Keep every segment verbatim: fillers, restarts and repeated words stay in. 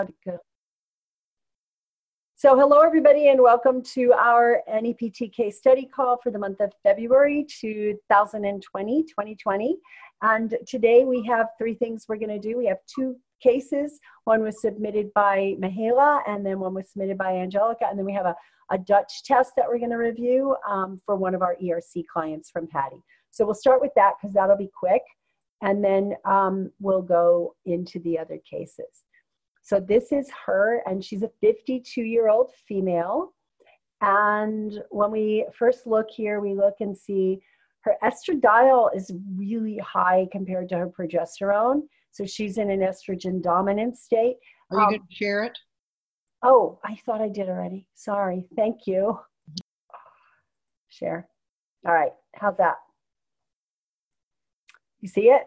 So hello everybody and welcome to our N E P T case study call for the month of February two thousand twenty, twenty twenty. And today we have three things we're going to do. We have two cases. One was submitted by Mahela and then one was submitted by Angelica. And then we have a, a Dutch test that we're going to review um, for one of our E R C clients from Patty. So we'll start with that because that'll be quick. And then um, we'll go into the other cases. So this is her, and she's a fifty-two-year-old female. And when we first look here, we look and see her estradiol is really high compared to her progesterone. So she's in an estrogen dominant state. Are you um, going to share it? Oh, I thought I did already. Sorry. Thank you. Share. All right. How's that? You see it?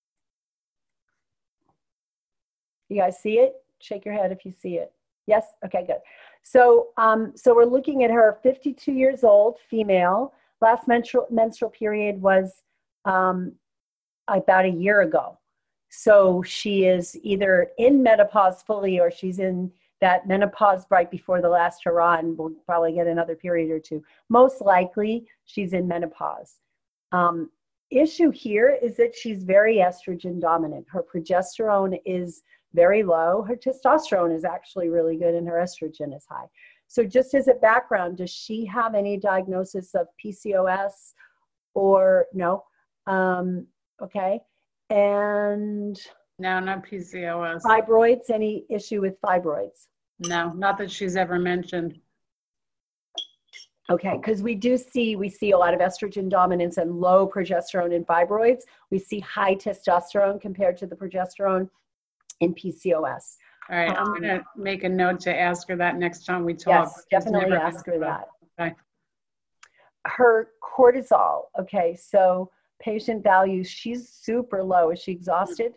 You guys see it? Shake your head if you see it. Yes? Okay, good. So, um, so we're looking at her, fifty-two years old, female. Last menstrual, menstrual period was um, about a year ago. So she is either in menopause fully or she's in that menopause right before the last hurrah and will probably get another period or two. Most likely she's in menopause. Um, issue here is that she's very estrogen dominant. Her progesterone is very low. Her testosterone is actually really good and her estrogen is high. So just as a background, does she have any diagnosis of P C O S or no? Um, okay. And no, not P C O S. Fibroids, any issue with fibroids? No, not that she's ever mentioned. Okay, because we do see, we see a lot of estrogen dominance and low progesterone in fibroids. We see high testosterone compared to the progesterone in P C O S. All right, um, I'm going to make a note to ask her that next time we talk. Yes, definitely ask her that. Okay. Her cortisol, okay, so patient values, she's super low. Is she exhausted?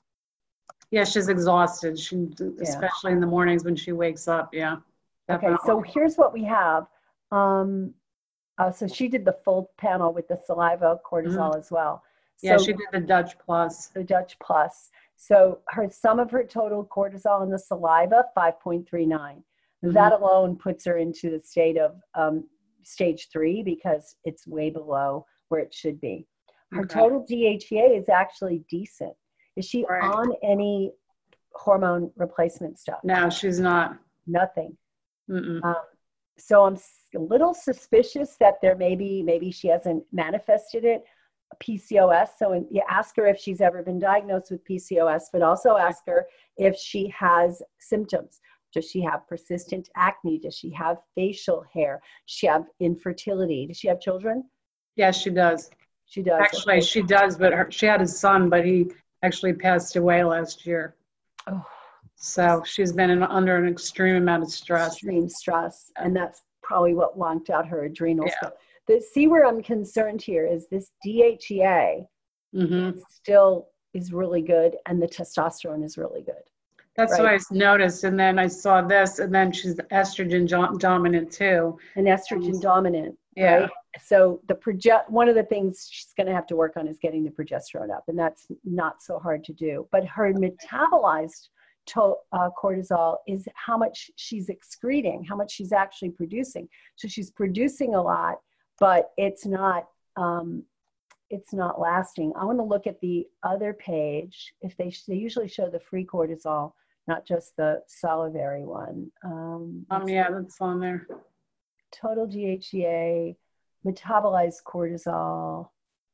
Yeah, she's exhausted, she, especially yeah. in the mornings when she wakes up, yeah. Definitely. Okay, so here's what we have. Um, uh, so she did the full panel with the saliva cortisol mm-hmm. as well. So, yeah, she did the Dutch plus. The Dutch plus. So her sum of her total cortisol in the saliva, five point three nine. Mm-hmm. That alone puts her into the state of um, stage three because it's way below where it should be. Her okay. total D H E A is actually decent. Is she right. on any hormone replacement stuff? No, she's not. Nothing. Mm-mm. Um, so I'm a little suspicious that there may be, maybe she hasn't manifested it. P C O S. So you ask her if she's ever been diagnosed with P C O S, but also ask her if she has symptoms. Does she have persistent acne? Does she have facial hair? Does she have infertility? Does she have children? Yes, she does. She does. Actually, okay. she does, but her, she had a son, but he actually passed away last year. Oh. So she's been in, under an extreme amount of stress. Extreme stress. And that's probably what wonked out her adrenal yeah. stuff. The, see where I'm concerned here is this D H E A mm-hmm. still is really good and the testosterone is really good. That's right? what I noticed. And then I saw this and then she's estrogen jo- dominant too. And estrogen dominant. Yeah. Right? So the proge- one of the things she's going to have to work on is getting the progesterone up, and that's not so hard to do. But her metabolized to, uh, cortisol is how much she's excreting, how much she's actually producing. So she's producing a lot, but it's not um, it's not lasting. I want to look at the other page. If they they usually show the free cortisol, not just the salivary one. Um, um yeah, that's on there. Total D H E A, metabolized cortisol,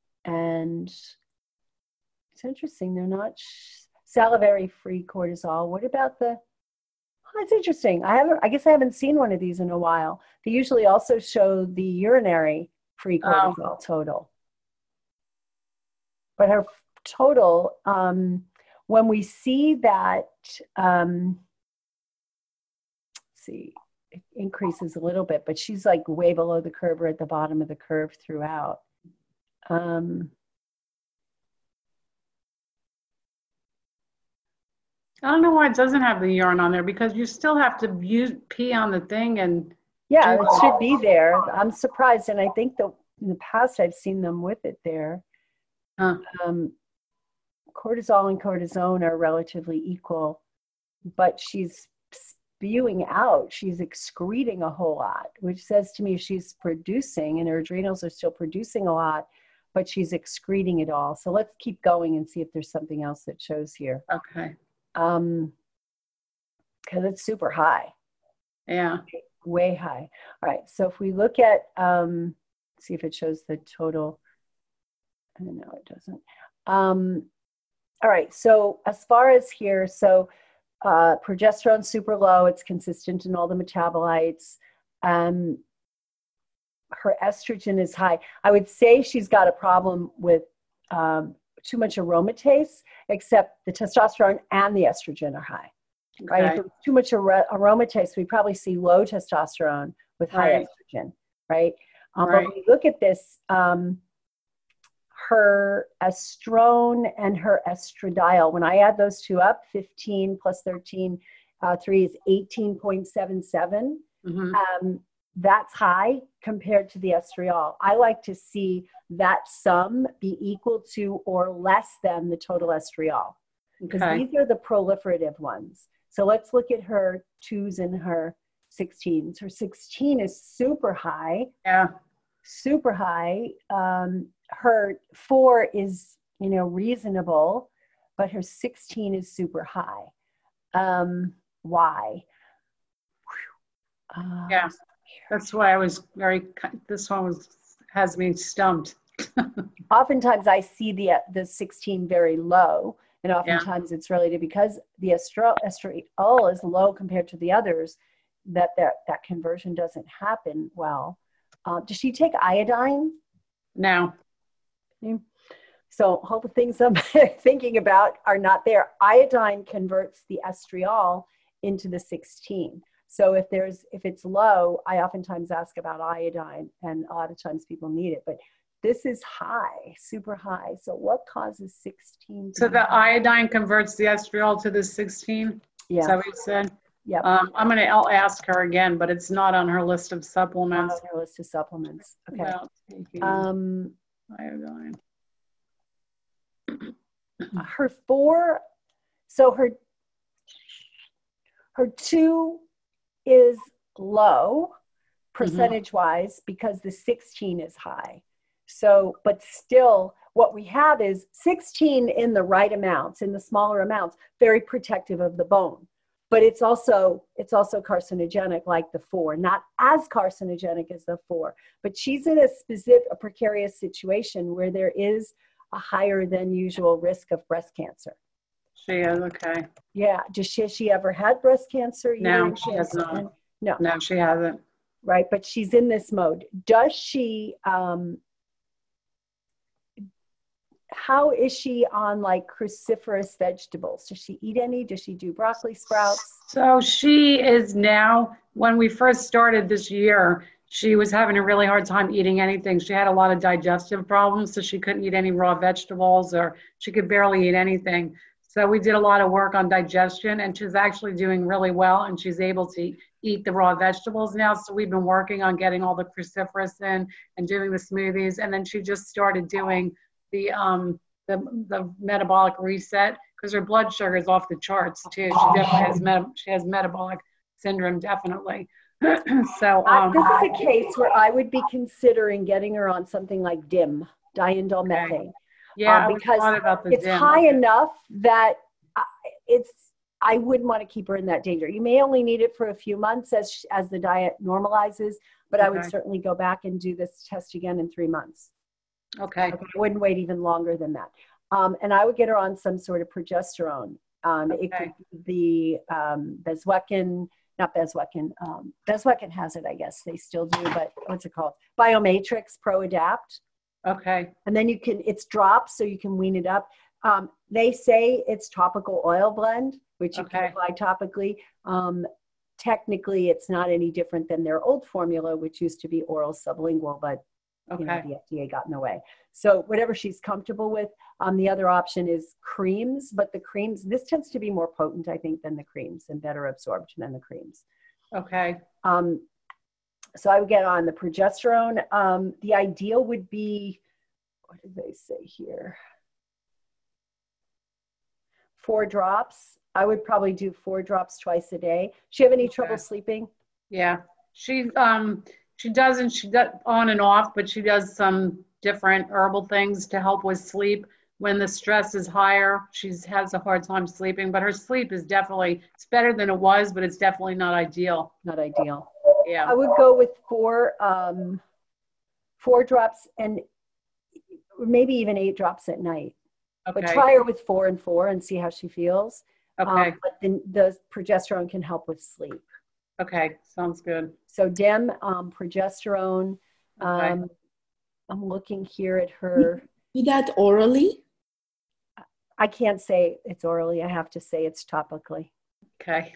and it's interesting. They're not sh- salivary free cortisol. What about the? Oh, it's interesting. I haven't. I guess I haven't seen one of these in a while. They usually also show the urinary free cortisol oh. total. But her total, um, when we see that, um, let's see, it increases a little bit, but she's like way below the curve or at the bottom of the curve throughout. Um, I don't know why it doesn't have the urine on there, because you still have to use pee on the thing and yeah, it should be there. I'm surprised, and I think that in the past I've seen them with it there. Huh. Um, cortisol and cortisone are relatively equal but she's spewing out, she's excreting a whole lot, which says to me she's producing, and her adrenals are still producing a lot, but she's excreting it all. So let's keep going and see if there's something else that shows here. Okay. Um, because it's super high. Yeah. Way high. All right. So if we look at, um, see if it shows the total. No, it doesn't. Um, all right. So as far as here, so uh, progesterone super low. It's consistent in all the metabolites. Um, her estrogen is high. I would say she's got a problem with um, too much aromatase, except the testosterone and the estrogen are high. Right? Okay. If it's too much ar- aromatase, we probably see low testosterone with high Right. estrogen, right? Um, Right. But when you look at this, um, her estrone and her estradiol, when I add those two up, fifteen plus thirteen, uh, three is eighteen point seven seven. Mm-hmm. Um, that's high compared to the estriol. I like to see that sum be equal to or less than the total estriol, because Okay. these are the proliferative ones. So let's look at her twos and her sixteens. Her sixteen is super high, Yeah. super high. Um, her four is, you know, reasonable, but her sixteen is super high. Um, why? Uh, Yeah. That's why I was very, this one was, has me stumped. Oftentimes I see the the sixteen very low, and oftentimes it's related because the estro, estriol is low compared to the others, that that, that conversion doesn't happen well. Uh, does she take iodine? No. So all the things I'm thinking about are not there. Iodine converts the estriol into the sixteen. So if there's if it's low, I oftentimes ask about iodine, and a lot of times people need it. But this is high, super high. So what causes sixteen? So the iodine converts the estriol to the sixteen? Yeah. Is that what you said? Yeah. Um, I'm gonna, I'll ask her again, but it's not on her list of supplements. On her list of supplements. Okay. About taking Um, iodine. her four, so her her two is low percentage wise because the sixteen is high. So, but still what we have is sixteen in the right amounts, in the smaller amounts, very protective of the bone. But it's also it's also carcinogenic like the four, not as carcinogenic as the four. But she's in a specific, a precarious situation where there is a higher than usual risk of breast cancer. She is, okay. Yeah. Does she, has she ever had breast cancer? No, uterine she has cancer? not. And- no. No, she hasn't. Right. But she's in this mode. Does she, um, how is she on like cruciferous vegetables? Does she eat any? Does she do broccoli sprouts? So she is now, when we first started this year, she was having a really hard time eating anything. She had a lot of digestive problems, so she couldn't eat any raw vegetables, or she could barely eat anything. So we did a lot of work on digestion, and she's actually doing really well, and she's able to eat the raw vegetables now. So we've been working on getting all the cruciferous in and doing the smoothies. And then she just started doing the um, the, the metabolic reset, because her blood sugar is off the charts too. She definitely has meta- she has metabolic syndrome, definitely. so um, uh, this is a case where I would be considering getting her on something like D I M, diindolylmethane. Okay. Yeah, um, because I about the it's D I M. high enough that I, it's I wouldn't want to keep her in that danger. You may only need it for a few months as as the diet normalizes, but okay. I would certainly go back and do this test again in three months. Okay. I wouldn't wait even longer than that. Um, and I would get her on some sort of progesterone. Um, okay. It could be the um, Bezwecken, not Bezwecken. Um, Bezwecken has it, I guess. They still do, but what's it called? Biomatrix Pro Adapt. Okay. And then you can, it's drops, so you can wean it up. Um, they say it's topical oil blend, which you okay. can apply topically. Um, technically, it's not any different than their old formula, which used to be oral sublingual, but okay. you know, the F D A got in the way. So whatever she's comfortable with. Um, the other option is creams, but the creams, this tends to be more potent, I think, than the creams and better absorbed than the creams. Okay. Um, so I would get on the progesterone. Um, the ideal would be, what did they say here? Four drops I would probably do four drops twice a day. She have any Okay. trouble sleeping? Yeah. She um she doesn't she does on and off, but she does some different herbal things to help with sleep. When the stress is higher, she has a hard time sleeping, but her sleep is definitely it's better than it was, but it's definitely not ideal. Not ideal. Yeah. I would go with four, um, four drops and maybe even eight drops at night. But Okay. try her with four and four and see how she feels. Okay. Um, but then the progesterone can help with sleep. Okay. Sounds good. So Dem, um, progesterone. Okay. Um, I'm looking here at her. Do that orally? I can't say it's orally. I have to say it's topically. Okay.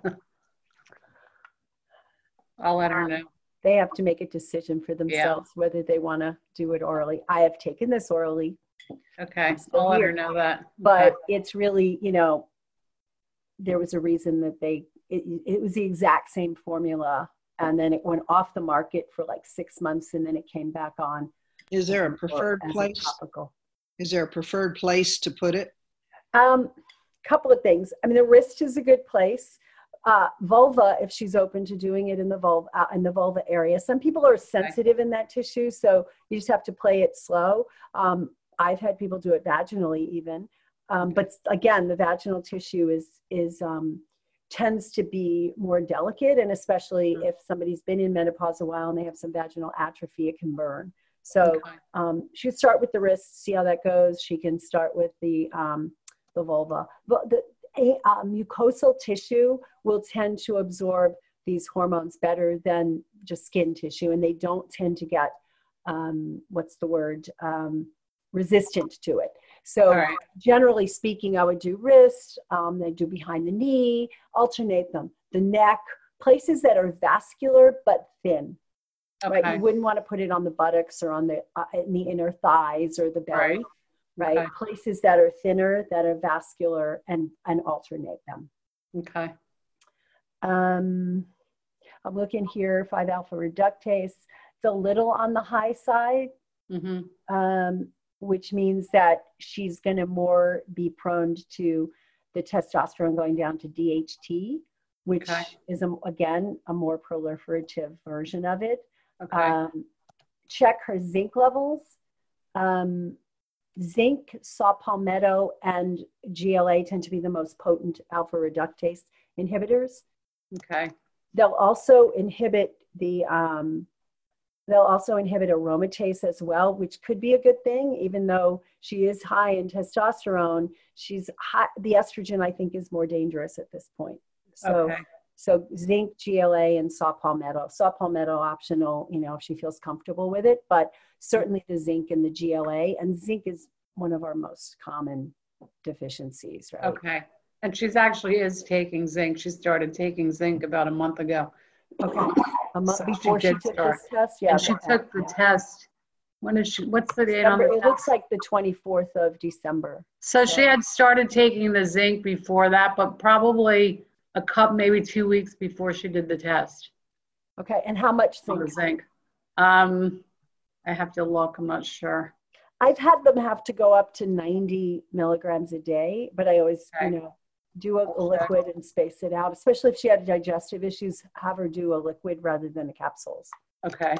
I'll let her know. They have to make a decision for themselves whether they want to do it orally. I have taken this orally, Okay. still I'll let her here. know that. but Okay. it's really, you know, there was a reason that they, it, it was the exact same formula. And then it went off the market for like six months and then it came back on. Is there a preferred as a place? topical. Is there a preferred place to put it? Um, couple of things. I mean, the wrist is a good place. Uh, vulva, if she's open to doing it in the vulva, uh, in the vulva area. Some people are sensitive in that tissue, so you just have to play it slow. Um, I've had people do it vaginally even. Um, but again, the vaginal tissue is, is, um, tends to be more delicate, and especially if somebody's been in menopause a while and they have some vaginal atrophy, it can burn. So Okay. um, she'd start with the wrist, see how that goes. She can start with the, um, the vulva. But the a, uh, mucosal tissue will tend to absorb these hormones better than just skin tissue, and they don't tend to get, um, what's the word, um, resistant to it. So All right. generally speaking, I would do wrist, um, they do behind the knee, alternate them. The neck, places that are vascular but thin. Right, Okay. you wouldn't want to put it on the buttocks or on the uh, in the inner thighs or the belly, right? Okay. Places that are thinner, that are vascular, and and alternate them. Okay. Um, I'm looking here, five alpha reductase. It's a little on the high side, Mm-hmm. um, which means that she's going to more be prone to the testosterone going down to D H T, which Okay. is a, again a more proliferative version of it. Okay. Um, check her zinc levels. Um, zinc, saw palmetto, and G L A tend to be the most potent alpha reductase inhibitors. Okay. They'll also inhibit the, um, they'll also inhibit aromatase as well, which could be a good thing, even though she is high in testosterone. She's high, the estrogen, I think, is more dangerous at this point. So. Okay. So zinc, G L A, and saw palmetto. Saw palmetto optional, you know, if she feels comfortable with it, but certainly the zinc and the G L A. And zinc is one of our most common deficiencies, right? Okay. And she's actually is taking zinc. She started taking zinc about a month ago. Okay. A month So she before she, did took start. this test, yeah. And she okay. took the test. When is she, what's the date on December, the it looks test? like the twenty-fourth of December. So she had started taking the zinc before that, but probably a cup, maybe two weeks before she did the test. Okay, and how much On the zinc? zinc. Um, I have to look, I'm not sure. I've had them have to go up to ninety milligrams a day, but I always, Okay. you know, do a, a liquid and space it out, especially if she had digestive issues, have her do a liquid rather than the capsules. Okay.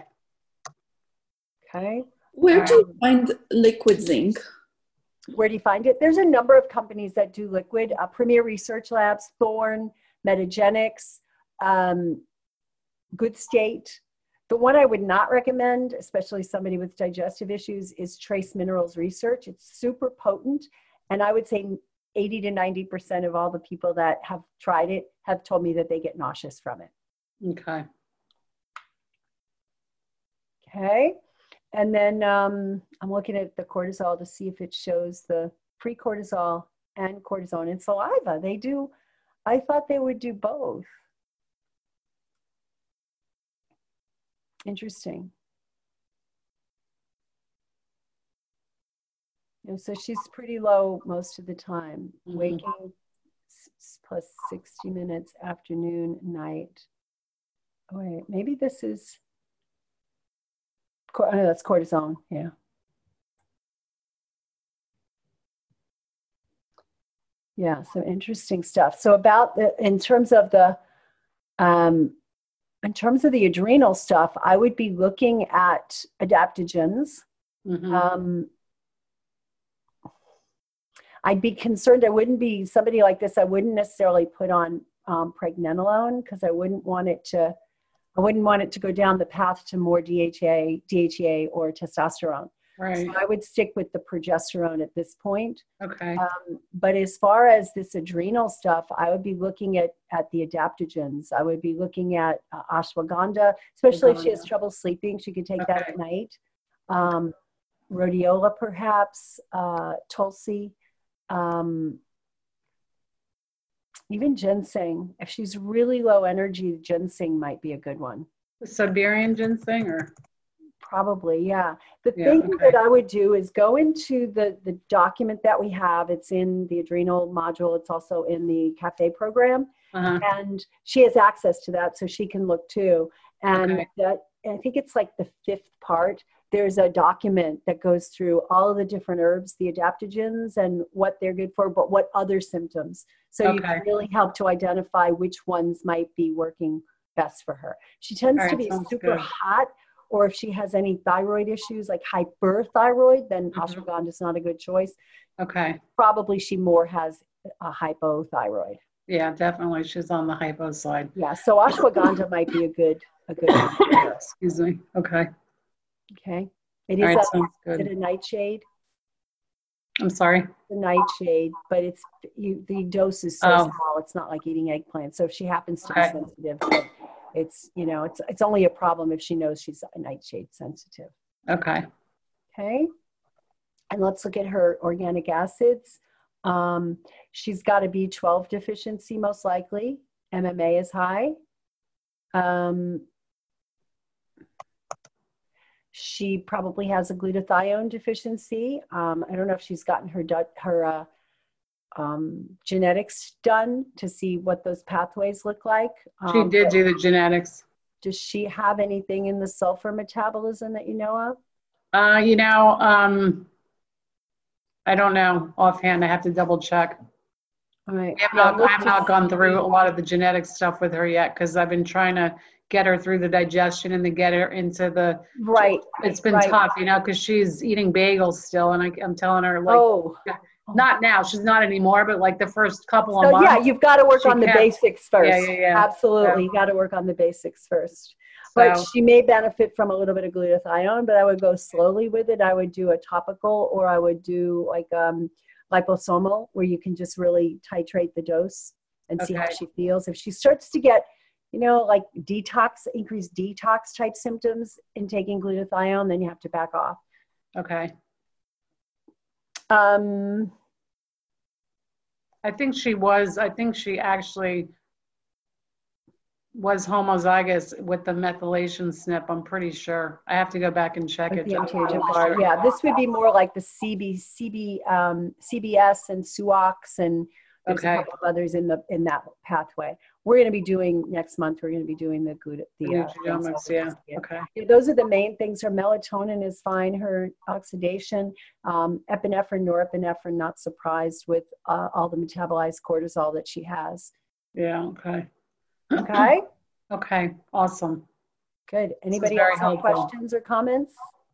Okay. Where do you Um, find liquid zinc? Where do you find it? There's a number of companies that do liquid, uh, Premier Research Labs, Thorne, Metagenics, um, Good State. The one I would not recommend, especially somebody with digestive issues, is Trace Minerals Research. It's super potent. And I would say eighty to ninety percent of all the people that have tried it have told me that they get nauseous from it. Okay. Okay. And then um, I'm looking at the cortisol to see if it shows the pre-cortisol and cortisone in saliva. They do, I thought they would do both. Interesting. And so she's pretty low most of the time. Mhm. Waking s- plus sixty minutes, afternoon, night. Oh, wait, maybe this is, cor- oh, that's cortisone, yeah. Yeah, some interesting stuff. So about the, in terms of the, um, in terms of the adrenal stuff, I would be looking at adaptogens. Mhm. Um, I'd be concerned. I wouldn't be somebody like this. I wouldn't necessarily put on um, pregnenolone because I wouldn't want it to. I wouldn't want it to go down the path to more D H A, D H E A, or testosterone. Right. So I would stick with the progesterone at this point. Okay. Um, but as far as this adrenal stuff, I would be looking at, at the adaptogens. I would be looking at uh, ashwagandha, especially if she has Ashwagandha. trouble sleeping. She could take that Okay. at night. Um, rhodiola, perhaps, uh, tulsi, um, even ginseng. If she's really low energy, ginseng might be a good one. The Siberian ginseng, or Probably, yeah. The Yeah, thing okay. that I would do is go into the, the document that we have. It's in the adrenal module. It's also in the CAFE program. uh-huh. And she has access to that, so she can look too. And Okay. that, I think it's like the fifth part. There's a document that goes through all of the different herbs, the adaptogens, and what they're good for, but what other symptoms. So you can Okay. really help to identify which ones might be working best for her. She tends All to right, be sounds super good. hot, or if she has any thyroid issues like hyperthyroid, then Mhm. ashwagandha is not a good choice. Okay. Probably she more has a hypothyroid. Yeah, definitely. She's on the hypo side. Yeah, so ashwagandha might be a good a good one for her. Excuse me. Okay. Okay, it All is right, a, sounds is it good. a nightshade? I'm sorry. The nightshade, but it's you. The dose is so Oh. small. It's not like eating eggplant. So if she happens to Okay. be sensitive, then it's you know it's it's only a problem if she knows she's a nightshade sensitive. Okay. Okay, and let's look at her organic acids. Um, she's got a B twelve deficiency most likely. M M A is high. Um, she probably has a glutathione deficiency. Um, I don't know if she's gotten her her uh, um, genetics done to see what those pathways look like. She Um, did but do the genetics. does she have anything in the sulfur metabolism that you know of? Uh, you know, um, I don't know offhand. I have to double check. All right. I have Yeah, not, look I have to not gone see- through a lot of the genetic stuff with her yet because I've been trying to get her through the digestion and to get her into the, Right. it's been right. tough, you know, because she's eating bagels still. And I, I'm telling her, like, Oh. not now, she's not anymore, but like the first couple of So months. yeah, you've got to work she on the kept- basics first. Yeah, yeah, yeah. Absolutely. Yeah. You got to work on the basics first. But So, she may benefit from a little bit of glutathione, but I would go slowly with it. I would do a topical, or I would do like um, liposomal, where you can just really titrate the dose and see how Okay. she feels. If she starts to get, you know, like detox, increased detox type symptoms in taking glutathione, then you have to back off. okay. Um, I think she was, I think she actually was homozygous with the methylation S N P. I'm pretty sure. I have to go back and check Like it. the just to M T H be F R. sure. Yeah, this would be more like the C B, C B, um, C B S and SUOX, and there's Okay. a couple of others in the in that pathway. We're going to be doing next month. We're going to be doing the gluta, The the uh, nutrigenomics, yeah. yeah. Okay. Yeah, those are the main things. Her melatonin is fine. Her oxidation, um, epinephrine, norepinephrine. Not surprised with uh, all the metabolized cortisol that she has. Yeah. Okay. Okay, Okay. Awesome. good. Anybody very else have helpful. questions or comments?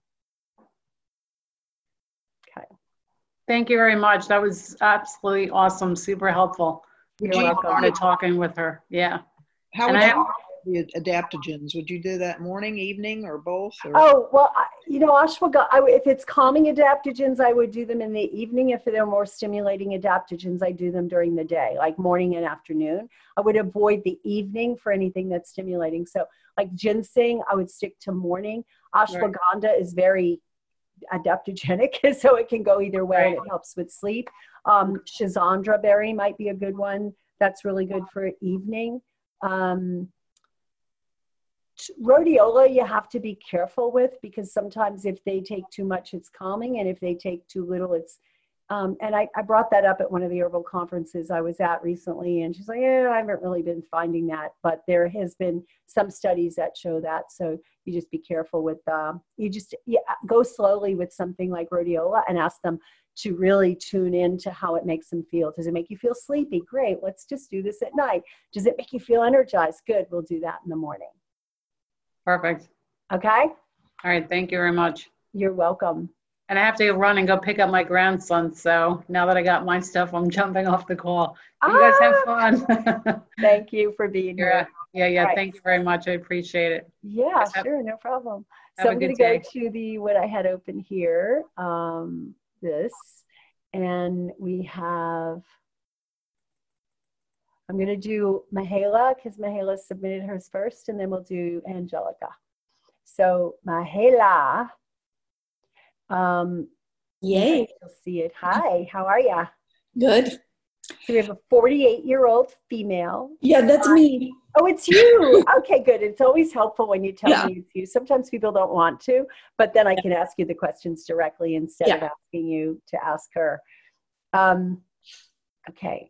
Okay, Thank you very much. That was absolutely awesome. Super helpful. you're Really welcome. started talking with her. Yeah. How And would I you do the adaptogens? Would you do that morning, evening, or both? Or? Oh, well, I, you know, ashwagandha, I, if it's calming adaptogens, I would do them in the evening. If they're more stimulating adaptogens, I do them during the day, like morning and afternoon. I would avoid the evening for anything that's stimulating. So like ginseng, I would stick to morning. Ashwagandha is very adaptogenic, so it can go either way, and it helps with sleep. Um, Schizandra berry might be a good one. That's really good for evening. Um, Rhodiola, you have to be careful with, because sometimes if they take too much, it's calming, and if they take too little, it's, um, and I, I brought that up at one of the herbal conferences I was at recently, and she's like, yeah, I haven't really been finding that, but there has been some studies that show that, so you just be careful with, um, you just yeah, go slowly with something like rhodiola and ask them, to really tune in to how it makes them feel. Does it make you feel sleepy? Great. Let's just do this at night. Does it make you feel energized? Good. We'll do that in the morning. Perfect. Okay. All right. Thank you very much. You're welcome. And I have to run and go pick up my grandson. So now that I got my stuff, I'm jumping off the call. You guys have fun. Thank you for being yeah. here. Yeah. Yeah. Right. Thank you very much. I appreciate it. Yeah, Have, sure. No problem. have So a I'm going good to go day. to the, what I had open here, um, this, and we have, I'm going to do Mahela because Mahela submitted hers first, and then we'll do Angelica. So Mahela, um, Yay. you'll see it. Hi, how are ya? Good. So we have a forty-eight-year-old female. Yeah, that's me. Oh, it's you. Okay, good. It's always helpful when you tell Yeah. me it's you. Sometimes people don't want to, but then I can ask you the questions directly instead of Yeah. asking you to ask her. Um, okay,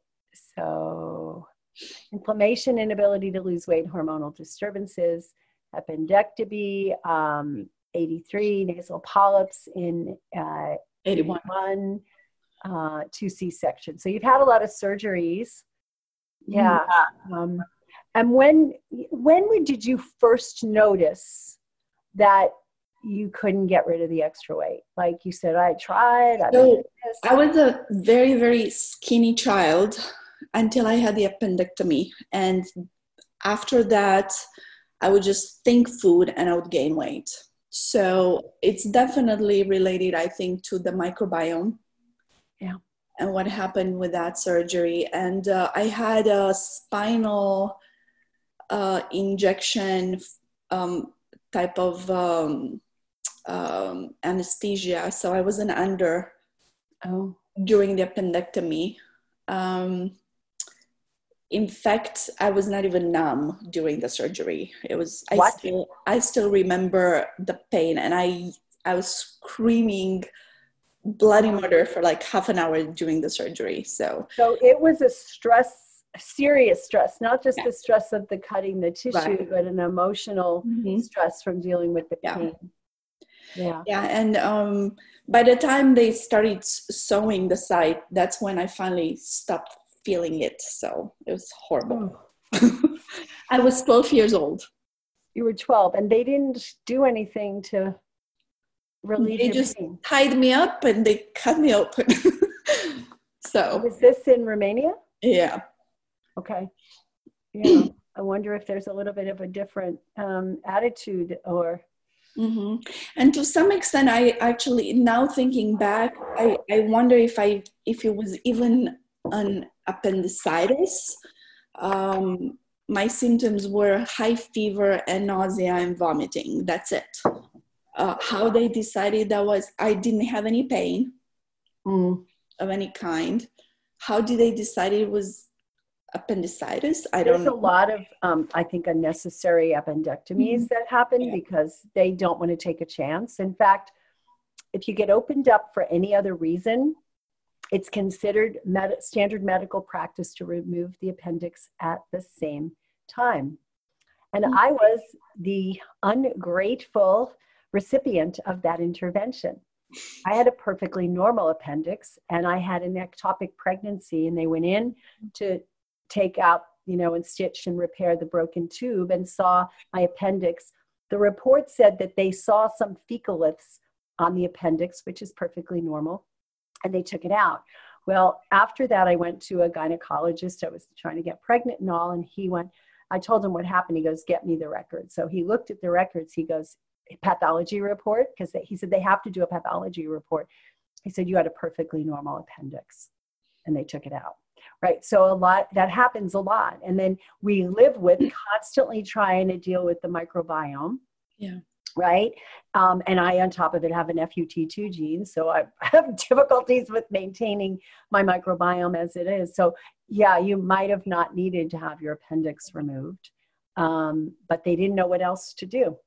so inflammation, inability to lose weight, hormonal disturbances, appendectomy, um, eighty-three, nasal polyps in uh, eighty-one. one, uh, two C-sections. So you've had a lot of surgeries. Yeah. Um, and when when would- did you first notice that you couldn't get rid of the extra weight? Like you said, I tried. I, So, did this. I was a very, very skinny child until I had the appendectomy. And after that, I would just think food and I would gain weight. So it's definitely related, I think, to the microbiome. Yeah. And what happened with that surgery. And uh, I had a spinal uh, injection um, type of um, um, anesthesia. So I wasn't under Oh, during the appendectomy. Um, in fact, I was not even numb during the surgery. It was, I What? still, I still remember the pain, and I, I was screaming bloody murder for like half an hour during the surgery. So, so it was a stress, serious stress, not just Yeah. the stress of the cutting the tissue, Right. but an emotional Mhm. stress from dealing with the Yeah. pain. Yeah. yeah. And um, by the time they started s- sewing the site, that's when I finally stopped feeling it. So it was horrible. Oh. I was twelve years old. You were twelve, and they didn't do anything to relieve They your just pain. tied me up and they cut me open. So, Was this in Romania? yeah. Okay. Yeah. I wonder if there's a little bit of a different um, attitude or. hmm And to some extent, I actually, now thinking back, I, I wonder if I, if it was even an appendicitis. Um, my symptoms were high fever and nausea and vomiting. That's it. Uh, how they decided that was, I didn't have any pain Mm. of any kind. How did they decide it was appendicitis? I There's don't a know. lot of, um, I think, unnecessary appendectomies Mhm. that happen Yeah. because they don't want to take a chance. In fact, if you get opened up for any other reason, it's considered med- standard medical practice to remove the appendix at the same time. And Mhm. I was the ungrateful recipient of that intervention. I had a perfectly normal appendix and I had an ectopic pregnancy, and they went in to take out, you know, and stitch and repair the broken tube and saw my appendix. The report said that they saw some fecaliths on the appendix, which is perfectly normal, and they took it out. Well, after that, I went to a gynecologist. I was trying to get pregnant and all, and he went, I told him what happened. He goes, get me the records. So he looked at the records. He goes, pathology report, because he said they have to do a pathology report. He said, you had a perfectly normal appendix, and they took it out. Right. So a lot, that happens a lot. And then we live with constantly trying to deal with the microbiome. Yeah. Right. Um, and I, on top of it, have an F U T two gene. So I have difficulties with maintaining my microbiome as it is. So yeah, you might have not needed to have your appendix removed, um, but they didn't know what else to do.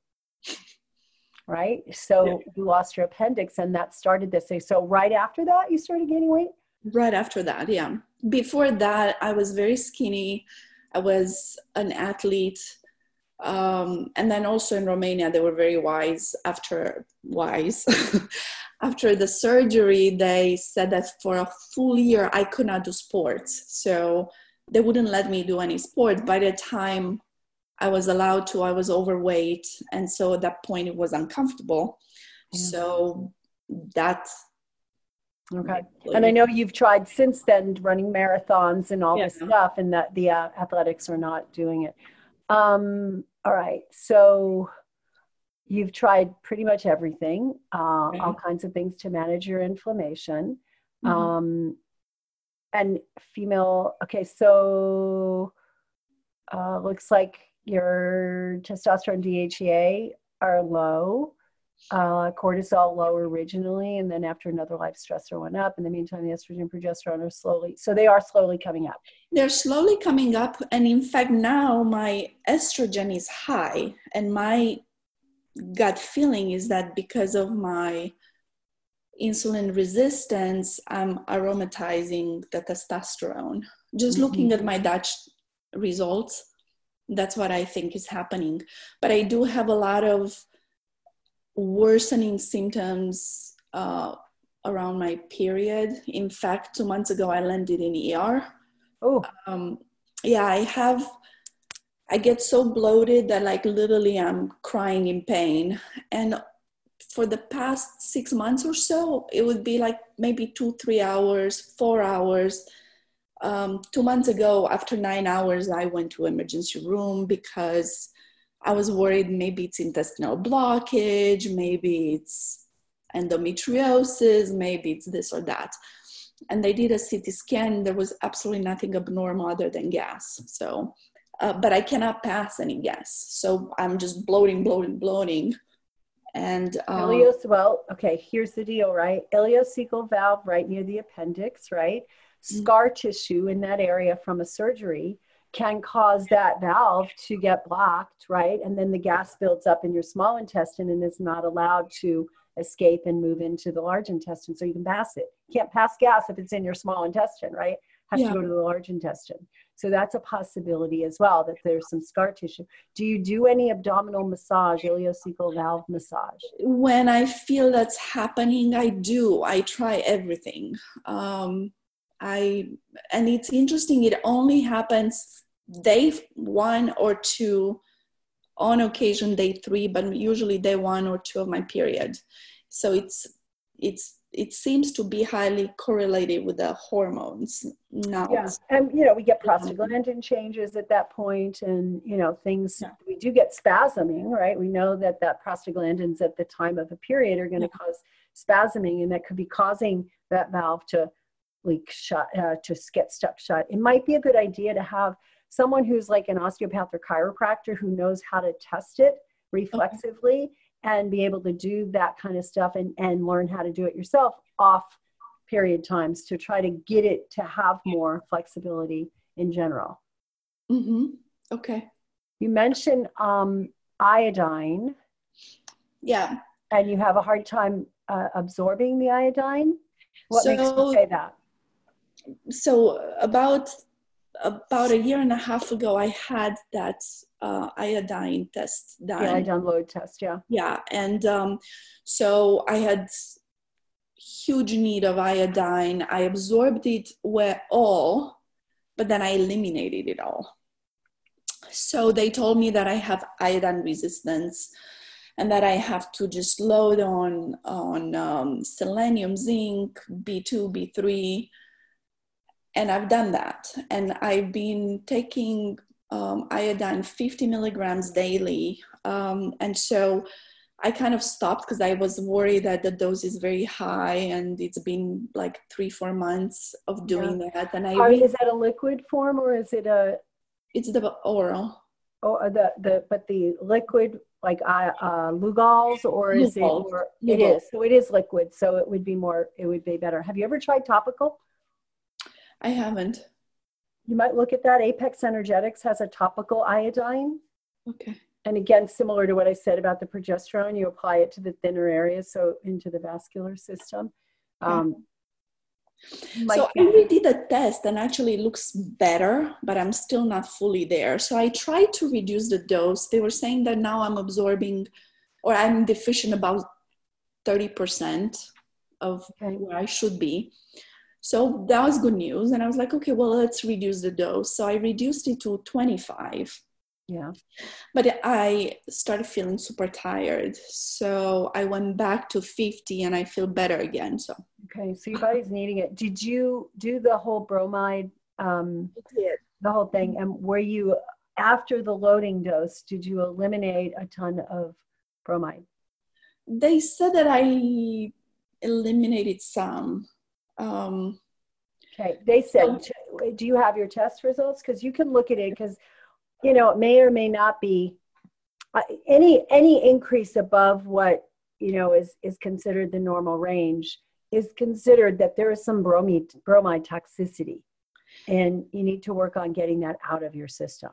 Right. So Yeah. you lost your appendix, and that started this. So right after that, you started gaining weight? Right after that, yeah. Before that, I was very skinny. I was an athlete. Um, and then also in Romania, they were very wise after wise. After the surgery, they said that for a full year, I could not do sports. So they wouldn't let me do any sports. By the time I was allowed to, I was overweight. And so at that point, it was uncomfortable. Yeah. So that. Okay. And I know you've tried since then running marathons and all yeah. this stuff, and that the uh, athletics are not doing it. Um, all right. So you've tried pretty much everything, uh, okay. all kinds of things to manage your inflammation. Mm-hmm. Um, and female, okay, so uh, looks like your testosterone D H E A are low, uh, cortisol low originally, and then after another life stressor went up. In the meantime, the estrogen and progesterone are slowly, so they are slowly coming up. They're slowly coming up. And in fact, now my estrogen is high, and my gut feeling is that because of my insulin resistance, I'm aromatizing the testosterone. Just mm-hmm. looking at my Dutch results, that's what I think is happening. But I do have a lot of worsening symptoms uh, around my period. In fact, two months ago, I landed in E R. Oh, um, yeah, I have, I get so bloated that like literally I'm crying in pain. And for the past six months or so, it would be like maybe two, three hours, four hours. Um, two months ago, after nine hours, I went to emergency room because I was worried maybe it's intestinal blockage, maybe it's endometriosis, maybe it's this or that. And they did a C T scan. There was absolutely nothing abnormal other than gas. So, uh, but I cannot pass any gas. So I'm just bloating, bloating, bloating. And um, ileos, well, okay, here's the deal, right? Ileocecal valve right near the appendix, right? Scar mm-hmm. tissue in that area from a surgery can cause that valve to get blocked, right? And then the gas builds up in your small intestine and is not allowed to escape and move into the large intestine, so you can pass it. You can't pass gas if it's in your small intestine, right? It has yeah. to go to the large intestine. So that's a possibility as well, that there's some scar tissue. Do you do any abdominal massage, ileocecal valve massage? When I feel that's happening, I do. I try everything. Um, I and it's interesting, it only happens day one or two, on occasion day three, but usually day one or two of my period. So it's it's it seems to be highly correlated with the hormones now. Yeah, and you know, we get prostaglandin changes at that point, and you know, things yeah. we do get spasming, right? We know that that prostaglandins at the time of a period are going to yeah. cause spasming, and that could be causing that valve to leak shut, uh, to get stuck shut. It might be a good idea to have someone who's like an osteopath or chiropractor who knows how to test it reflexively okay. and be able to do that kind of stuff, and, and learn how to do it yourself off period times to try to get it to have more flexibility in general. Mm-hmm. Okay. You mentioned um, iodine. Yeah. And you have a hard time uh, absorbing the iodine. What so, makes you say that? So about about a year and a half ago, I had that uh, iodine test done. The iodine load test, yeah. Yeah, and um, so I had huge need of iodine. I absorbed it where all, but then I eliminated it all. So they told me that I have iodine resistance, and that I have to just load on on um, selenium, zinc, B two, B three. And I've done that. And I've been taking um, iodine fifty milligrams daily. Um, and so I kind of stopped because I was worried that the dose is very high, and it's been like three, four months of doing yeah. that. And I Are, really, is that a liquid form, or is it a? It's the oral. Oh, the the but the liquid, like uh, uh, Lugol's, or is Lugol. it? Or Lugol. It is. So it is liquid. So it would be more. It would be better. Have you ever tried topical? I haven't. You might look at that. Apex Energetics has a topical iodine. Okay. And again, similar to what I said about the progesterone, you apply it to the thinner areas, so into the vascular system. Okay. Um, Might So be- I redid a test and actually it looks better, but I'm still not fully there. So I tried to reduce the dose. They were saying that now I'm absorbing or I'm deficient about thirty percent of Okay. where I should be. So that was good news. And I was like, okay, well, let's reduce the dose. So I reduced it to twenty-five. Yeah. But I started feeling super tired. So I went back to fifty and I feel better again. So Okay. So your body's needing it. Did you do the whole bromide, um, the whole thing? And were you, after the loading dose, did you eliminate a ton of bromide? they said that I eliminated some. Um, Okay. They said, do you have your test results? Because you can look at it because, you know, it may or may not be uh, any any increase above what, you know, is is considered the normal range is considered that there is some bromide bromide toxicity, and you need to work on getting that out of your system.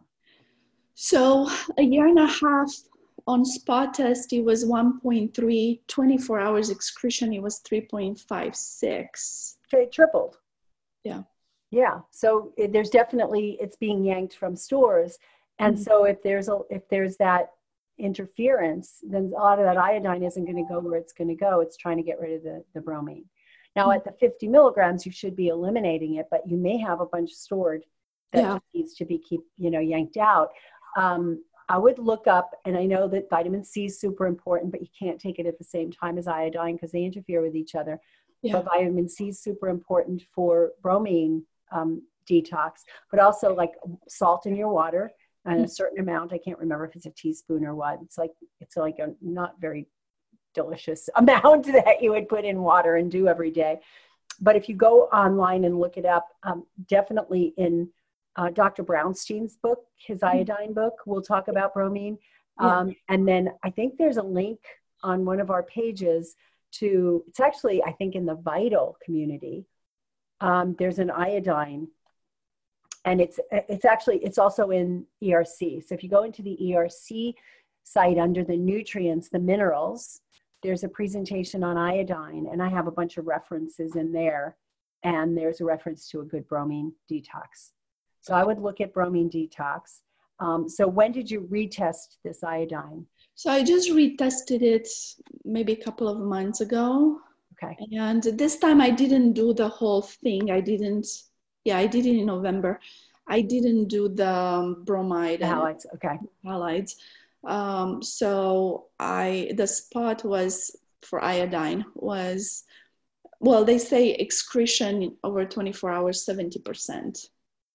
so a year and a half on spot test, it was one point three, twenty-four hours excretion, it was three point five six. Okay, tripled. Yeah. Yeah. So it, there's definitely, it's being yanked from stores. And Mhm. so if there's a, if there's that interference, then a lot of that iodine isn't going to go where it's going to go. It's trying to get rid of the, the bromine. Now at the fifty milligrams, you should be eliminating it, but you may have a bunch stored that Yeah. needs to be keep, you know, yanked out. Um, I would look up, and I know that vitamin C is super important, but you can't take it at the same time as iodine because they interfere with each other. Yeah. But vitamin C is super important for bromine um, detox, but also like salt in your water and a certain amount. I can't remember if it's a teaspoon or what. It's like, it's like a not very delicious amount that you would put in water and do every day. But if you go online and look it up, um, definitely in uh, Doctor Brownstein's book, his iodine book, we'll talk about bromine. Um, and then I think there's a link on one of our pages to, it's actually, I think in the Vital community, um, there's an iodine, and it's, it's actually, it's also in E R C. So if you go into the E R C site under the nutrients, the minerals, there's a presentation on iodine, and I have a bunch of references in there, and there's a reference to a good bromine detox. So I would look at bromine detox. Um, so when did you retest this iodine? So I just retested it maybe a couple of months ago. Okay. And this time I didn't do the whole thing. I didn't, yeah, I did it in November. I didn't do the um, bromide The and halides. Okay. halides. Um, so I, the spot was for iodine was, well, they say excretion over twenty-four hours, seventy percent.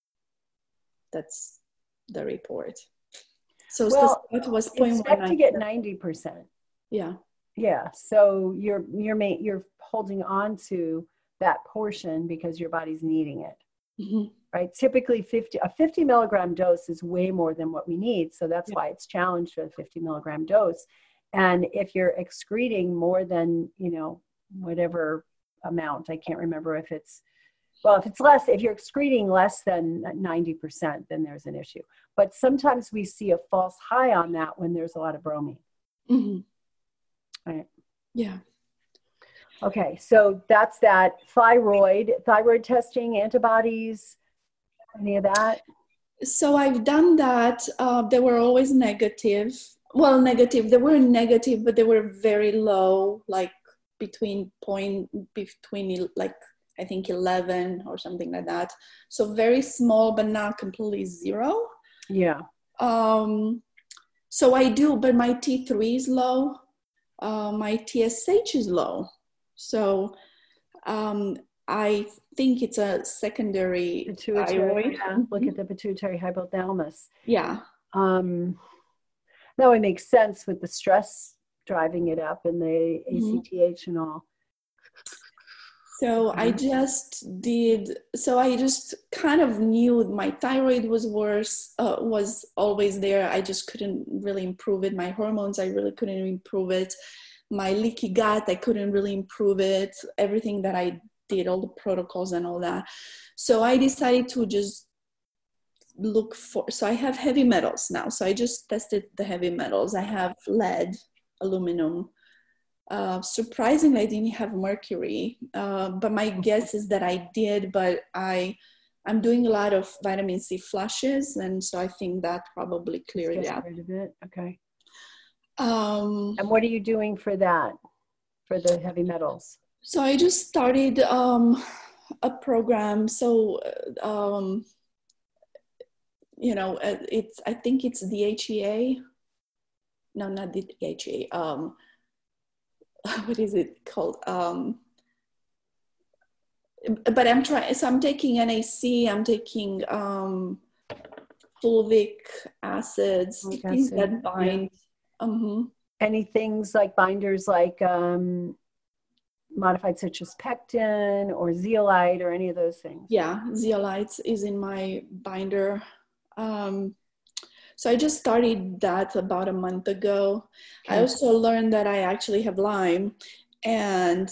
That's the report. So Well, the spot was zero point one expect nine. to get ninety percent. Yeah. Yeah. So you're, you're, ma- you're holding on to that portion because your body's needing it. Mm-hmm. Right? Typically fifty, a fifty milligram dose is way more than what we need. So that's Yeah. why it's challenged for a fifty milligram dose. And if you're excreting more than, you know, whatever amount, I can't remember if it's, well, if it's less, if you're excreting less than ninety percent, then there's an issue. But sometimes we see a false high on that when there's a lot of bromine. Mm-hmm. Right. Yeah. Okay. So that's that. Thyroid, thyroid testing, antibodies, any of that? So I've done that. Uh, they were always negative. Well, negative. They were negative, but they were very low, like between point, between like, I think eleven or something like that. So very small, but not completely zero. Yeah. Um, so I do, but my T three is low. Uh, my T S H is low. So um, I think it's a secondary Pituitary. thyroid. Yeah. Look at the pituitary hypothalamus. Yeah. Um, that would make sense with the stress driving it up and the A C T H and all. So I just did, so I just kind of knew my thyroid was worse, uh, was always there. I just couldn't really improve it. My hormones, I really couldn't improve it. My leaky gut, I couldn't really improve it. Everything that I did, all the protocols and all that. So I decided to just look for, so I have heavy metals now. So I just tested the heavy metals. I have lead, aluminum, Uh, surprisingly, I didn't have mercury, uh, but my guess is that I did, but I, I'm doing a lot of vitamin C flushes, and so I think that probably cleared it Just up. get rid of it. Okay. Um, And what are you doing for that, for the heavy metals? so I just started um, a program. So, uh, um, you know, uh, it's, I think it's D H E A. No, not D H E A. Um, what is it called? Um, but I'm trying, so I'm taking N A C, I'm taking um, fulvic acids, Fulvic things acid, that bind. yeah. Mm-hmm. Any things like binders like um, modified citrus pectin or zeolite or any of those things? Yeah, zeolite is in my binder. Um, so I just started that about a month ago. Okay. I also learned that I actually have Lyme, and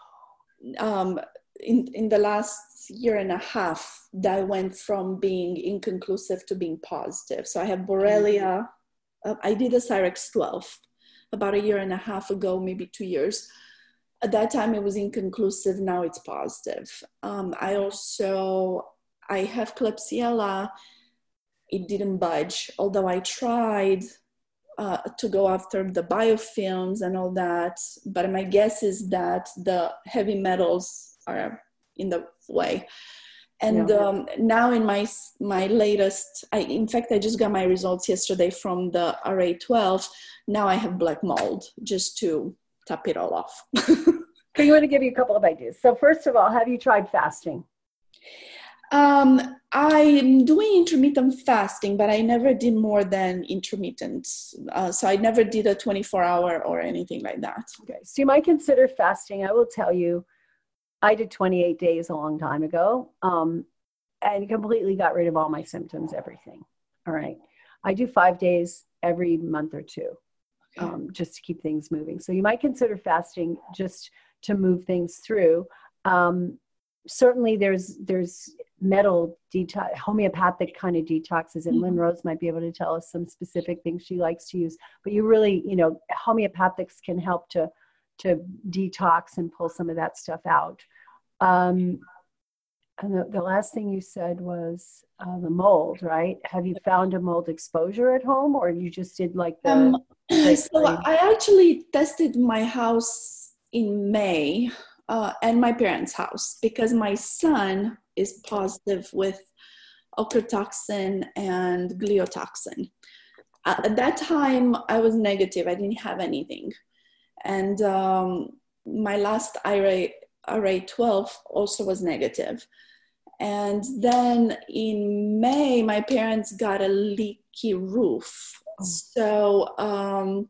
um, in, in the last year and a half, that went from being inconclusive to being positive. So I have Borrelia. Uh, I did a Cyrex twelve about a year and a half ago, maybe two years. At that time, it was inconclusive. Now it's positive. Um, I also, I have Klebsiella. It didn't budge, although I tried uh, to go after the biofilms and all that. But my guess is that the heavy metals are in the way. And Yeah. um, now in my my latest, I, in fact, I just got my results yesterday from the R A twelve. Now I have black mold, just to top it all off. Okay, you want to give you a couple of ideas. So first of all, have you tried fasting? Um, I'm doing intermittent fasting, but I never did more than intermittent. Uh, so I never did a twenty-four hour or anything like that. Okay, so you might consider fasting. I will tell you, I did twenty-eight days a long time ago um, and completely got rid of all my symptoms, everything. All right. I do five days every month or two Okay. um, just to keep things moving. So you might consider fasting just to move things through. Um, certainly there's there's metal detox, homeopathic kind of detoxes, and mm-hmm. Lynn Rose might be able to tell us some specific things she likes to use. But you really, you know, homeopathics can help to to detox and pull some of that stuff out. Um, and the, the last thing you said was uh, the mold, right? Have you found a mold exposure at home, or you just did like the? Um, so I actually tested my house in May uh, and my parents' house because my son is positive with ochratoxin and gliotoxin. Uh, at that time, I was negative. I didn't have anything. And um, my last R A twelve also was negative. And then in May, my parents got a leaky roof. Oh. So, um,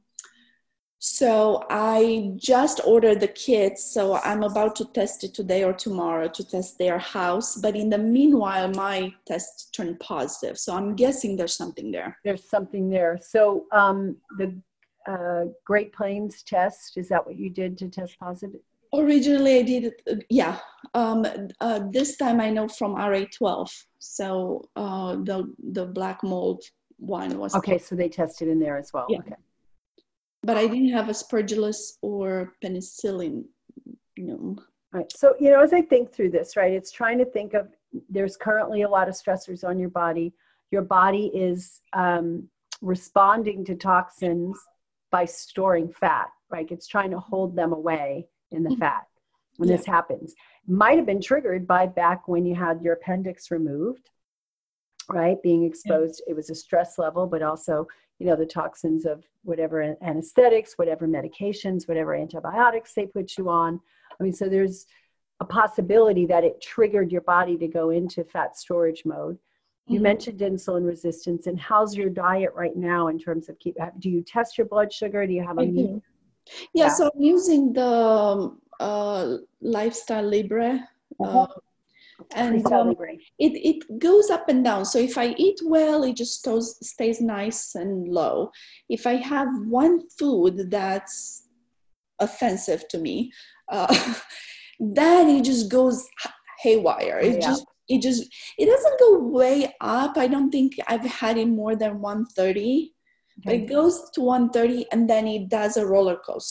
so I just ordered the kits. So I'm about to test it today or tomorrow to test their house. But in the meanwhile, my test turned positive. So I'm guessing there's something there. There's something there. So um, the uh, Great Plains test, is that what you did to test positive? Originally, I did it, uh, yeah. Um, uh, this time I know from R A twelve. So uh, the the black mold one was. Okay, so they tested in there as well. Yeah. Okay. But I didn't have aspergillus or penicillin. No. Right. So, you know, as I think through this, right, it's trying to think of, there's currently a lot of stressors on your body. Your body is um, responding to toxins by storing fat, right? It's trying to hold them away in the fat when yeah. this happens. Might have been triggered by back when you had your appendix removed, right? Being exposed, yeah. It was a stress level, but also, you know, the toxins of whatever anesthetics, whatever medications, whatever antibiotics they put you on. I mean, so there's a possibility that it triggered your body to go into fat storage mode. You mm-hmm. mentioned insulin resistance, and how's your diet right now in terms of keep, do you test your blood sugar? Do you have a mean? Yeah, yeah, so I'm using the uh, Lifestyle Libre. Uh-huh. Uh, and um, it, it goes up and down. So if I eat well, it just stays, stays nice and low. If I have one food that's offensive to me, uh, then it just goes haywire. It yeah. just it just it doesn't go way up. I don't think I've had it more than one thirty. Okay. But it goes to one thirty and then it does a roller coaster.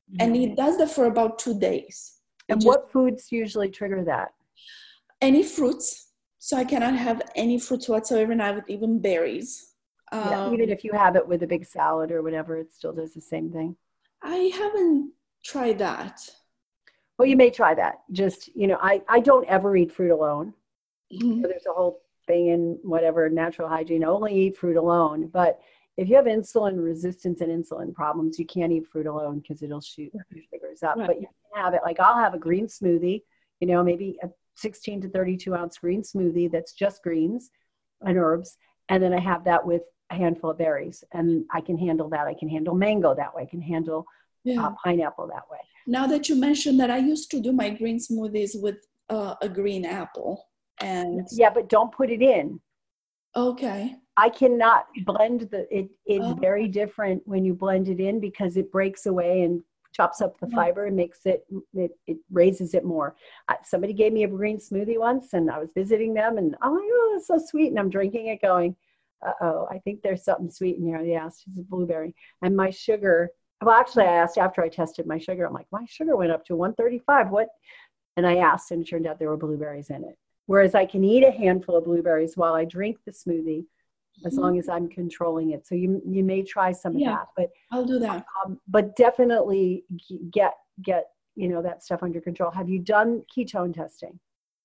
And it does that for about two days. It And just- what foods usually trigger that? Any fruits. So I cannot have any fruits whatsoever, not even berries. Yeah, Um, even if you have it with a big salad or whatever, it still does the same thing. I haven't tried that. Well, you may try that. Just, you know, I, I don't ever eat fruit alone. Mhm. So there's a whole thing in whatever natural hygiene, only eat fruit alone. But if you have insulin resistance and insulin problems, you can't eat fruit alone because it'll shoot your sugars up. Right. But you can have it, like I'll have a green smoothie, you know, maybe a sixteen to thirty-two ounce green smoothie that's just greens and herbs. And then I have that with a handful of berries. And I can handle that. I can handle mango that way. I can handle Yeah. uh, pineapple that way. Now that you mentioned that, I used to do my green smoothies with uh, a green apple. And Yeah, but don't put it in. okay. I cannot blend the, it, it's Oh. very different when you blend it in because it breaks away and chops up the Yeah. fiber and makes it, it, it raises it more. I, somebody gave me a green smoothie once and I was visiting them and, oh my God, it's so sweet. And I'm drinking it going, uh-oh, I think there's something sweet in here. They asked, it's a blueberry. And my sugar, well, actually I asked after I tested my sugar, I'm like, my sugar went up to one thirty-five. What? And I asked and it turned out there were blueberries in it. Whereas I can eat a handful of blueberries while I drink the smoothie, as long as I'm controlling it. So you you may try some of Yeah. that, but I'll do that. um, but definitely g- get get you know that stuff under control. Have you done ketone testing?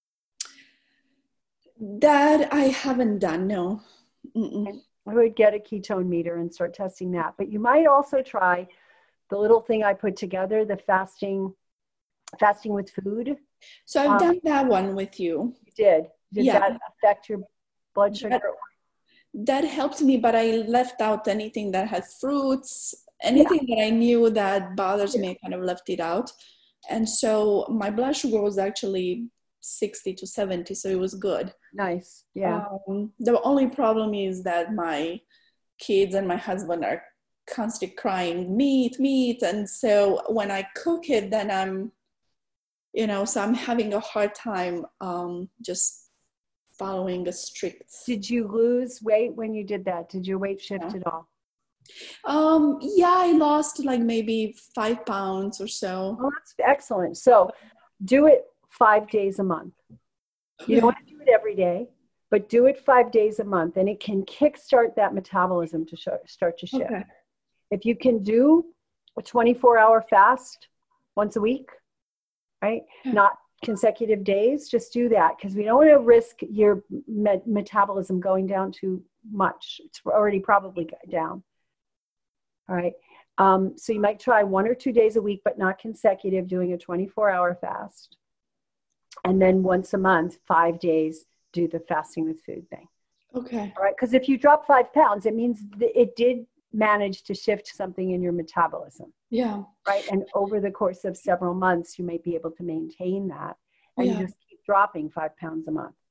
That I haven't done, no. Mm-mm. I would get a ketone meter and start testing that. But you might also try the little thing I put together, the fasting fasting with food. So I've Um, done that one with you. You did. Did Yeah. that affect your blood sugar? That- That helped me, but I left out anything that has fruits, anything that I knew that bothers me, I kind of left it out. And so my blood sugar was actually sixty to seventy, so it was good. Nice. Yeah. Um, the only problem is that my kids and my husband are constantly crying, meat, meat. And so when I cook it, then I'm, you know, so I'm having a hard time um, just following a strict. Did you lose weight when you did that? Did your weight shift Yeah. at all? Um, yeah, I lost like maybe five pounds or so. Oh, that's excellent. So do it five days a month. You don't want to do it every day, but do it five days a month, and it can kickstart that metabolism to show, start to shift. Okay. If you can do a twenty-four hour fast once a week, right? Yeah. Not consecutive days, just do that because we don't want to risk your met- metabolism going down too much. It's already probably down. All right. Um, so you might try one or two days a week, but not consecutive, doing a twenty-four hour fast. And then once a month, five days, do the fasting with food thing. Okay. All right. Because if you drop five pounds, it means that it did manage to shift something in your metabolism. Yeah. Right. And over the course of several months, you might be able to maintain that and Yeah. just keep dropping five pounds a month.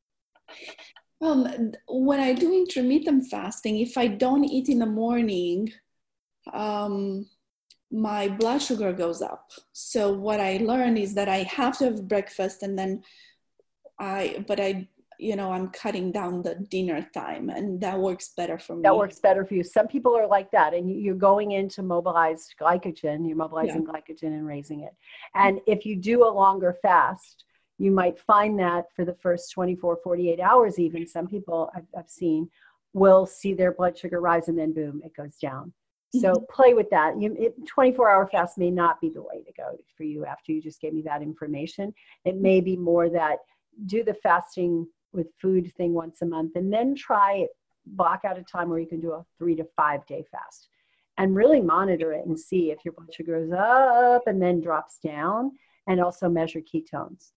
Um, when I do intermittent fasting, if I don't eat in the morning, um, my blood sugar goes up. So what I learned is that I have to have breakfast and then I, but I, you know, I'm cutting down the dinner time and that works better for me. That works better for you. Some people are like that, and you're going in to mobilize glycogen, you're mobilizing yeah. glycogen and raising it. And if you do a longer fast, you might find that for the first twenty-four, forty-eight hours, even some people I've, I've seen will see their blood sugar rise and then boom, it goes down. So mm-hmm. play with that. You, it, twenty-four hour fast may not be the way to go for you after you just gave me that information. It may be more that do the fasting with food thing once a month and then try block out a time where you can do a three to five day fast and really monitor it and see if your blood sugar goes up and then drops down, and also measure ketones.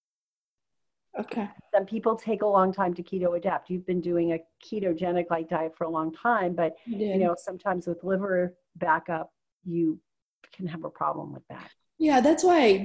Okay. Some people take a long time to keto adapt. You've been doing a ketogenic light diet for a long time, but you know, sometimes with liver backup, you can have a problem with that. Yeah, that's why I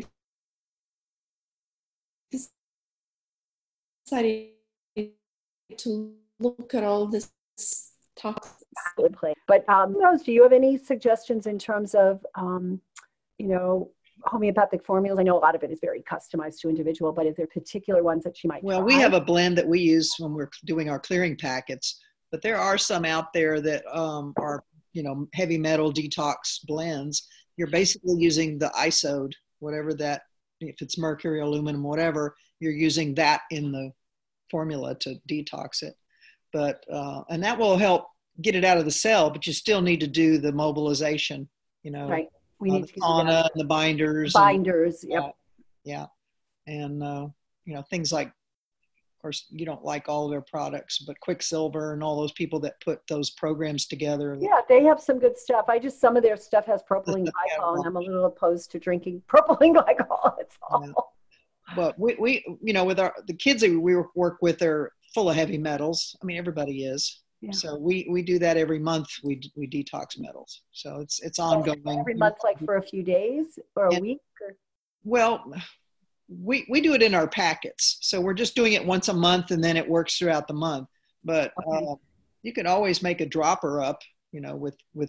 decided to look at all this talk. But um, Rose, do you have any suggestions in terms of, um, you know, homeopathic formulas? I know a lot of it is very customized to individual, but is there particular ones that she might Well, try? we have a blend that we use when we're doing our clearing packets, but there are some out there that um, are, you know, heavy metal detox blends you're basically using the isode, whatever that, if it's mercury, aluminum, whatever, you're using that in the formula to detox it. But, uh, and that will help get it out of the cell, but you still need to do the mobilization, you know, Right. We uh, need the to do sauna that. and the binders. Binders. And, Yep. uh, yeah. And, uh, you know, things like, of course, you don't like all their products, but Quicksilver and all those people that put those programs together. Yeah, they have some good stuff. I just, some of their stuff has propylene Yeah, glycol, and well, I'm a little opposed to drinking propylene glycol. It's all. yeah. But we, we, you know, with our, the kids that we work with are full of heavy metals. I mean, everybody is. Yeah. So we, we do that every month. We, we detox metals. So it's, it's ongoing. Every month, like for a few days or a And, week? Or? Well, we, we do it in our packets. So we're just doing it once a month and then it works throughout the month. But Okay. uh, you can always make a dropper up, you know, with, with,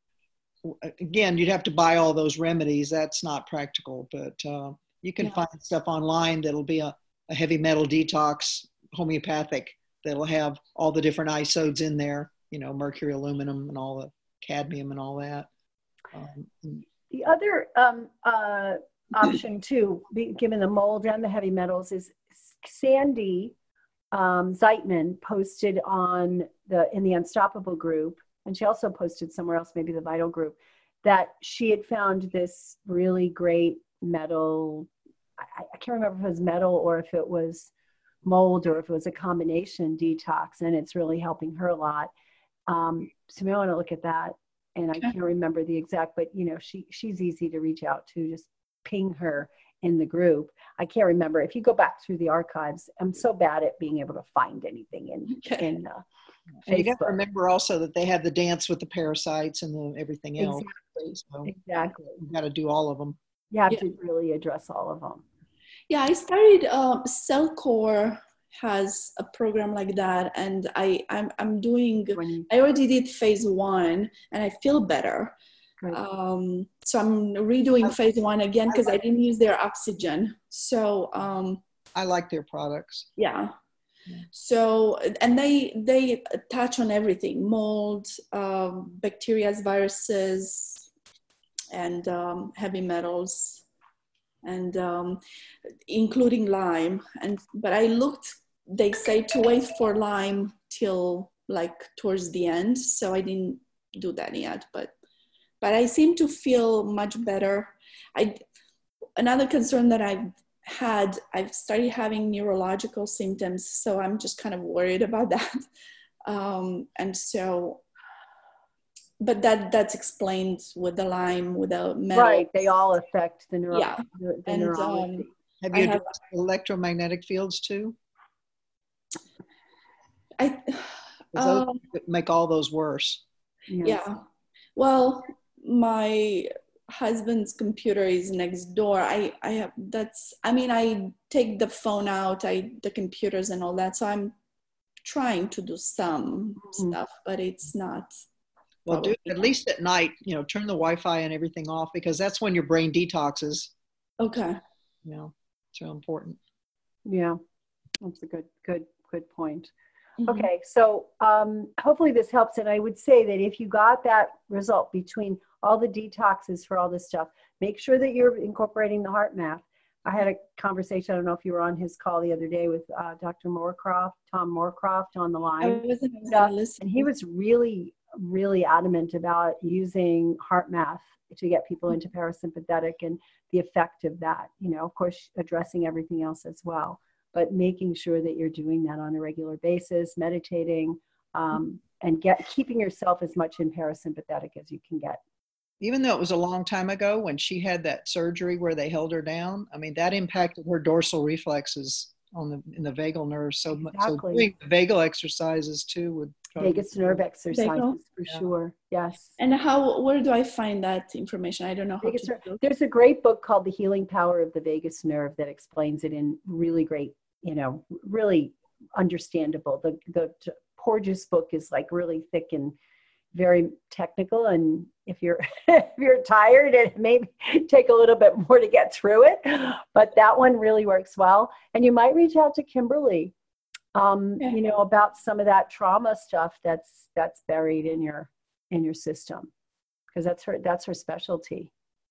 again, you'd have to buy all those remedies. That's not practical, but uh, you can Yeah. find stuff online that'll be a, a heavy metal detox, homeopathic, that'll have all the different isodes in there, you know, mercury, aluminum, and all the cadmium and all that. Um, The other um, uh, option too, be, given the mold and the heavy metals, is Sandy um, Zeitman posted on the in the Unstoppable group, and she also posted somewhere else, maybe the Vital group, that she had found this really great metal. I, I can't remember if it was metal or if it was mold or if it was a combination detox, and it's really helping her a lot. Um, so I want to look at that. And I can't remember the exact, but you know, she she's easy to reach out to. Just ping her in the group. I can't remember. If you go back through the archives, I'm so bad at being able to find anything in Okay. in uh, and you got to Facebook. remember also that they have the dance with the parasites and the everything else. Exactly. So Exactly. you got to do all of them. You have Yeah. to really address all of them. Yeah, I started, um, Cellcore has a program like that, and I, I'm, I'm doing, When you, I already did phase one and I feel better. Great. Um, so I'm redoing phase one again because I didn't use their oxygen. So um, I like their products. yeah. Yeah. So, and they, they touch on everything, mold, um, bacteria, viruses, and um, heavy metals, and um, including Lyme. And but I looked, they say to wait for Lyme till like towards the end, so I didn't do that yet. But but I seem to feel much better. I another concern that I've had, I've started having neurological symptoms, so I'm just kind of worried about that. Um, and so. But that that's explained with the Lyme, with the metal. right, they all affect the neuro. Yeah. The, the And neurology. um, Have I you have- addressed electromagnetic fields too? I, 'Cause those um, make all those worse. Yes. yeah. Well, my husband's computer is next door. I, I have, that's, I mean, I take the phone out, I, the computers and all that. So I'm trying to do some Mhm. stuff, but it's not. Well, do Probably at not. least at night, you know, turn the Wi-Fi and everything off, because that's when your brain detoxes. Okay. You know, it's real important. Yeah, that's a good, good, good point. Mhm. Okay, so um, hopefully this helps. And I would say that if you got that result between all the detoxes for all this stuff, make sure that you're incorporating the heart math. I had a conversation, I don't know if you were on his call the other day with uh, Doctor Moorcroft, Tom Moorcroft on the I line. wasn't I was Yeah, gonna listen. And he was really, really adamant about using heart math to get people into parasympathetic and the effect of that. You know, of course, addressing everything else as well, but making sure that you're doing that on a regular basis, meditating, um, and get keeping yourself as much in parasympathetic as you can get. Even though it was a long time ago when she had that surgery where they held her down, I mean, that impacted her dorsal reflexes on the in the vagal nerve so much. So Exactly. doing the vagal exercises too would probably- Vagus nerve exercises Vagal? for Yeah. sure. Yes. And how, where do I find that information? I don't know how Vagus to nerve. do. There's a great book called The Healing Power of the Vagus Nerve that explains it in really great, you know, really understandable. The the Porges book is like really thick and very technical, and if you're if you're tired, it may take a little bit more to get through it, but that one really works well. And you might reach out to Kimberly, um, Okay. you know, about some of that trauma stuff that's that's buried in your in your system, because that's her that's her specialty.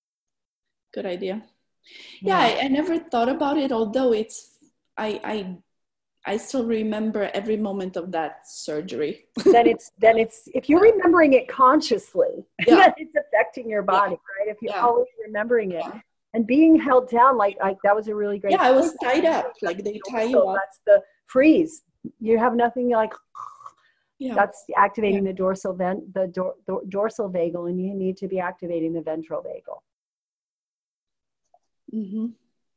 Good idea. Yeah, I, I never thought about it, although it's, I, I, I still remember every moment of that surgery. then it's, then it's, if you're remembering it consciously, Yeah. then it's affecting your body, yeah. right? If you're yeah. always remembering it yeah. and being held down, like, like that was a really great. Yeah, I was tied up, like they tie you up. That's the freeze. You have nothing like, yeah. that's activating yeah. the dorsal vent, the, dor, the dorsal vagal, and you need to be activating the ventral vagal. Mm-hmm.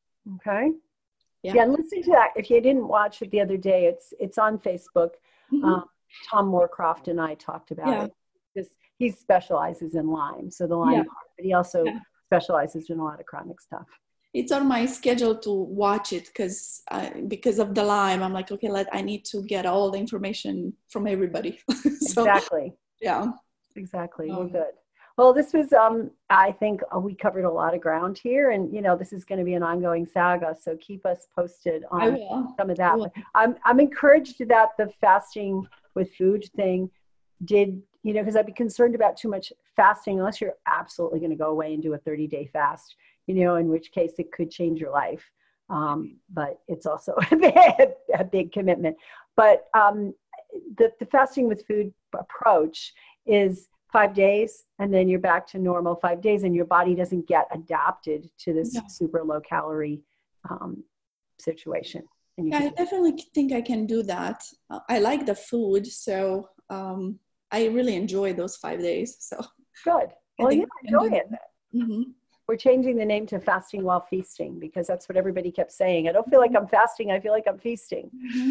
Okay. Yeah. yeah, and listen to that. If you didn't watch it the other day, it's it's on Facebook. Mm-hmm. Um, Tom Moorcroft and I talked about yeah. it. Just, he specializes in Lyme, so the Lyme yeah. part, but he also yeah. specializes in a lot of chronic stuff. It's on my schedule to watch it because because of the Lyme. I'm like, okay, let I need to get all the information from everybody. So, exactly. Yeah. Exactly. Um, We're good. Well, this was, um, I think uh, we covered a lot of ground here, and, you know, this is going to be an ongoing saga, so keep us posted on some of that. But I'm, I'm encouraged that the fasting with food thing did, you know, because I'd be concerned about too much fasting unless you're absolutely going to go away and do a thirty-day fast, you know, in which case it could change your life. Um, but it's also a, a big commitment. But um, the, the fasting with food approach is five days and then you're back to normal five days and your body doesn't get adapted to this yeah. super low calorie um, situation. And you yeah, can- I definitely think I can do that. Uh, I like the food, so um, I really enjoy those five days. So good. Well, yeah, enjoy it. Mm-hmm. We're changing the name to fasting while feasting because that's what everybody kept saying. I don't feel like I'm fasting. I feel like I'm feasting. Mm-hmm.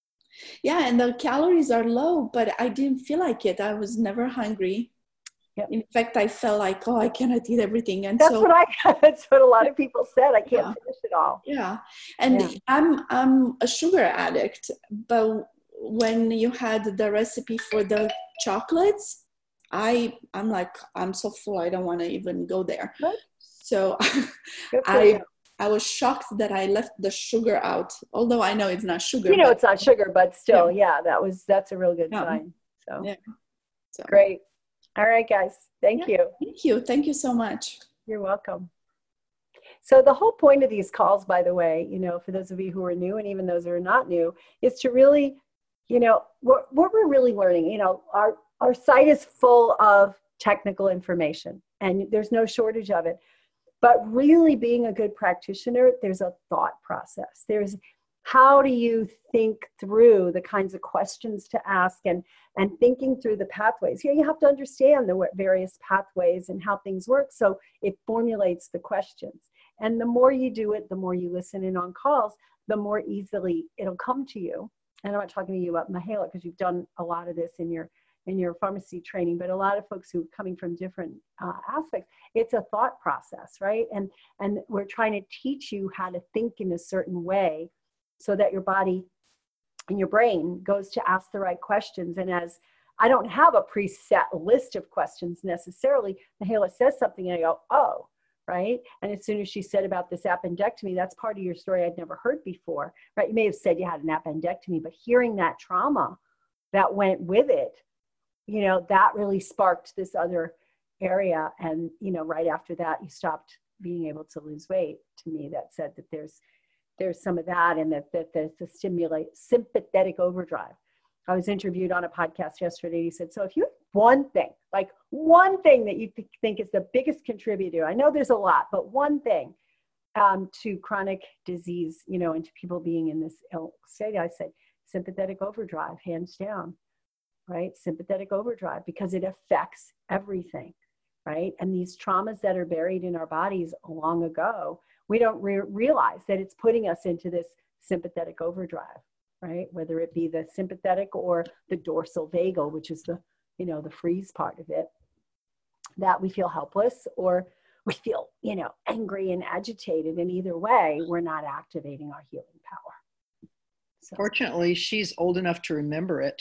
Yeah, and the calories are low, but I didn't feel like it. I was never hungry. Yep. In fact, I felt like, oh, I cannot eat everything. And that's so, what I. That's what a lot of people said. I can't yeah. finish it all. Yeah, and yeah. I'm I'm a sugar addict, but when you had the recipe for the chocolates, I I'm like I'm so full. I don't want to even go there. Good. So Good I. you. I was shocked that I left the sugar out, although I know it's not sugar. You know, but, it's not sugar, but still, yeah, yeah that was, that's a real good yeah. sign. So, yeah. so great. All right, guys. Thank yeah. you. Thank you. Thank you so much. You're welcome. So the whole point of these calls, by the way, you know, for those of you who are new and even those who are not new, is to really, you know, what, what we're really learning, you know, our, our site is full of technical information and there's no shortage of it. But really being a good practitioner, there's a thought process. There's how do you think through the kinds of questions to ask and, and thinking through the pathways. You know, you have to understand the various pathways and how things work so it formulates the questions. And the more you do it, the more you listen in on calls, the more easily it'll come to you. And I'm not talking to you about Mihaela because you've done a lot of this in your in your pharmacy training, but a lot of folks who are coming from different uh, aspects, it's a thought process, right? And, and we're trying to teach you how to think in a certain way so that your body and your brain goes to ask the right questions. And as I don't have a preset list of questions necessarily, Mihaela says something and I go, oh, right? And as soon as she said about this appendectomy, that's part of your story I'd never heard before, right? You may have said you had an appendectomy, but hearing that trauma that went with it, you know, that really sparked this other area. And, you know, right after that, you stopped being able to lose weight. To me, that said that there's, there's some of that and that, that there's the stimulate sympathetic overdrive. I was interviewed on a podcast yesterday. He said, so if you have one thing, like one thing that you th- think is the biggest contributor, I know there's a lot, but one thing um, to chronic disease, you know, and to people being in this ill state, I said, sympathetic overdrive, hands down. Right? Sympathetic overdrive, because it affects everything, right? And these traumas that are buried in our bodies long ago, we don't re- realize that it's putting us into this sympathetic overdrive, right? Whether it be the sympathetic or the dorsal vagal, which is the, you know, the freeze part of it, that we feel helpless or we feel, you know, angry and agitated. And either way, we're not activating our healing power. So. Fortunately, she's old enough to remember it.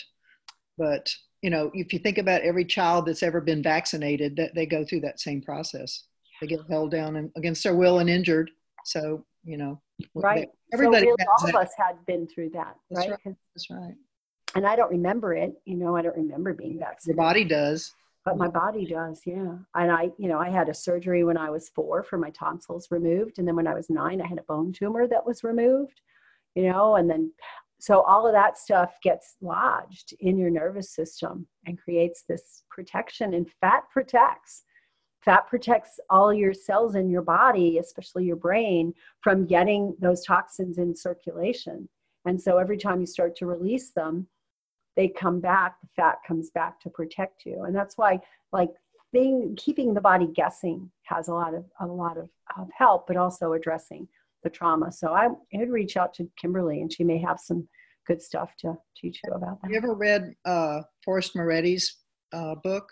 But, you know, if you think about every child that's ever been vaccinated, that they go through that same process. They get held down and against their will and injured. So, you know, right. They, everybody, so really all of us had been through that, that's right? right? That's right. And I don't remember it. You know, I don't remember being vaccinated. Your body does. But my body does, yeah. And I, you know, I had a surgery when I was four for my tonsils removed. And then when I was nine, I had a bone tumor that was removed, you know, and then, so all of that stuff gets lodged in your nervous system and creates this protection. And fat protects. Fat protects all your cells in your body, especially your brain, from getting those toxins in circulation. And so every time you start to release them, they come back, the fat comes back to protect you. And that's why, like, thing, keeping the body guessing has a lot of, a lot of, of help, but also addressing the trauma. So I would reach out to Kimberly, and she may have some good stuff to teach you about that. Have you ever read uh, Forrest Moretti's uh, book?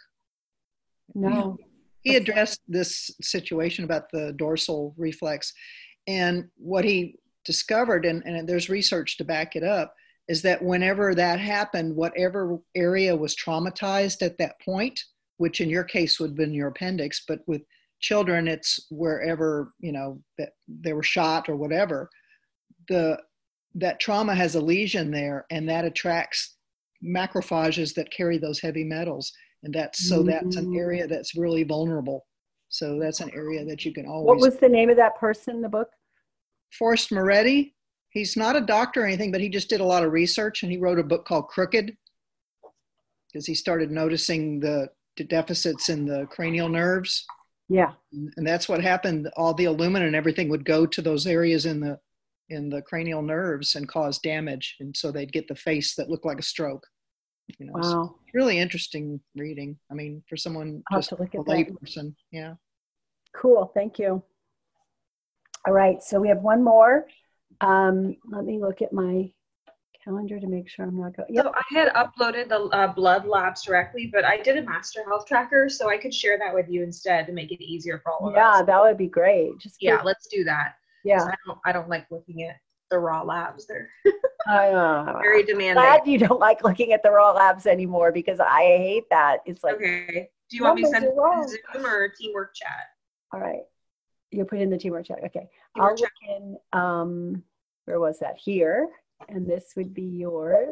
No. He addressed this situation about the dorsal reflex. And what he discovered, and, and there's research to back it up, is that whenever that happened, whatever area was traumatized at that point, which in your case would have been your appendix, but with children, it's wherever, you know, that they were shot or whatever, the that trauma has a lesion there, and that attracts macrophages that carry those heavy metals. And that's, so that's an area that's really vulnerable. So that's an area that you can always. What was the name of that person in the book? Forrest Moretti. He's not a doctor or anything, but he just did a lot of research, and he wrote a book called Crooked, because he started noticing the, the deficits in the cranial nerves. Yeah. And that's what happened. All the aluminum and everything would go to those areas in the in the cranial nerves and cause damage. And so they'd get the face that looked like a stroke. You know, Wow. so really interesting reading. I mean, for someone I'll just have to look a at lay that. person. Yeah. Cool. Thank you. All right. So we have one more. Um, let me look at my calendar to make sure I'm not going. Yep. So I had uploaded the uh, blood labs directly, but I did a master health tracker, so I could share that with you instead to make it easier for all of Yeah, us. that would be great. Just Yeah, put- let's do that. yeah. I don't, I don't like looking at the raw labs. They're I know. very demanding. Glad you don't like looking at the raw labs anymore, because I hate that. It's like, Okay. Do you want me to send numbers it are in wrong. Zoom or teamwork chat? all right, you put in the teamwork chat. Okay. Teamwork I'll chat. look in, um, where was that? Here. And this would be yours.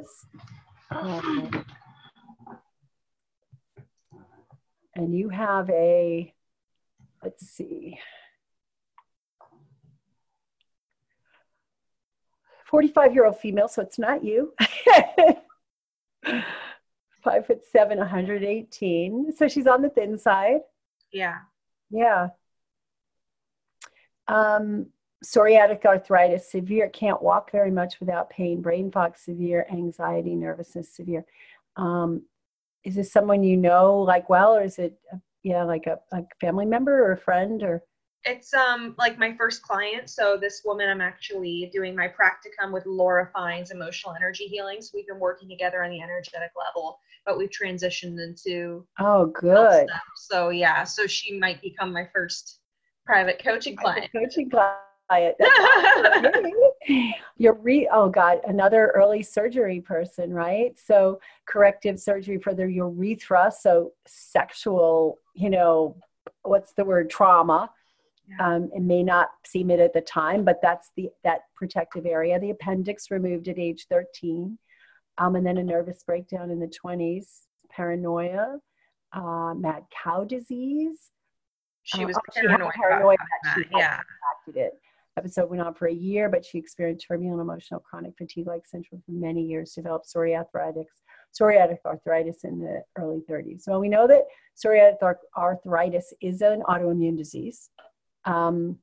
Um, and you have a, let's see, forty-five year old female, so it's not you. Five foot seven, one hundred eighteen. So she's on the thin side. Yeah. Yeah. Um, psoriatic arthritis, severe, can't walk very much without pain, brain fog, severe, anxiety, nervousness, severe. Um, is this someone you know like well, or is it, uh, yeah, like a, a family member or a friend or? It's um like my first client. So this woman, I'm actually doing my practicum with Laura Fine's emotional energy healing. So we've been working together on the energetic level, but we've transitioned into Oh, health good. stuff. So yeah, so she might become my first private coaching client. Coaching client. That's awesome. You're re oh god, another early surgery person, right? So corrective surgery for the urethra, so sexual, you know, what's the word, trauma. Yeah. Um, it may not seem it at the time, but that's the that protective area. The appendix removed at age thirteen, um, and then a nervous breakdown in the twenties, paranoia, uh, mad cow disease. She Uh, was oh, she had paranoid. paranoia about that she that. had Yeah. impacted it. Episode went on for a year, but she experienced turbulent emotional chronic fatigue-like syndrome for many years, developed psoriatic, psoriatic arthritis in the early thirties. So we know that psoriatic arthritis is an autoimmune disease. Um,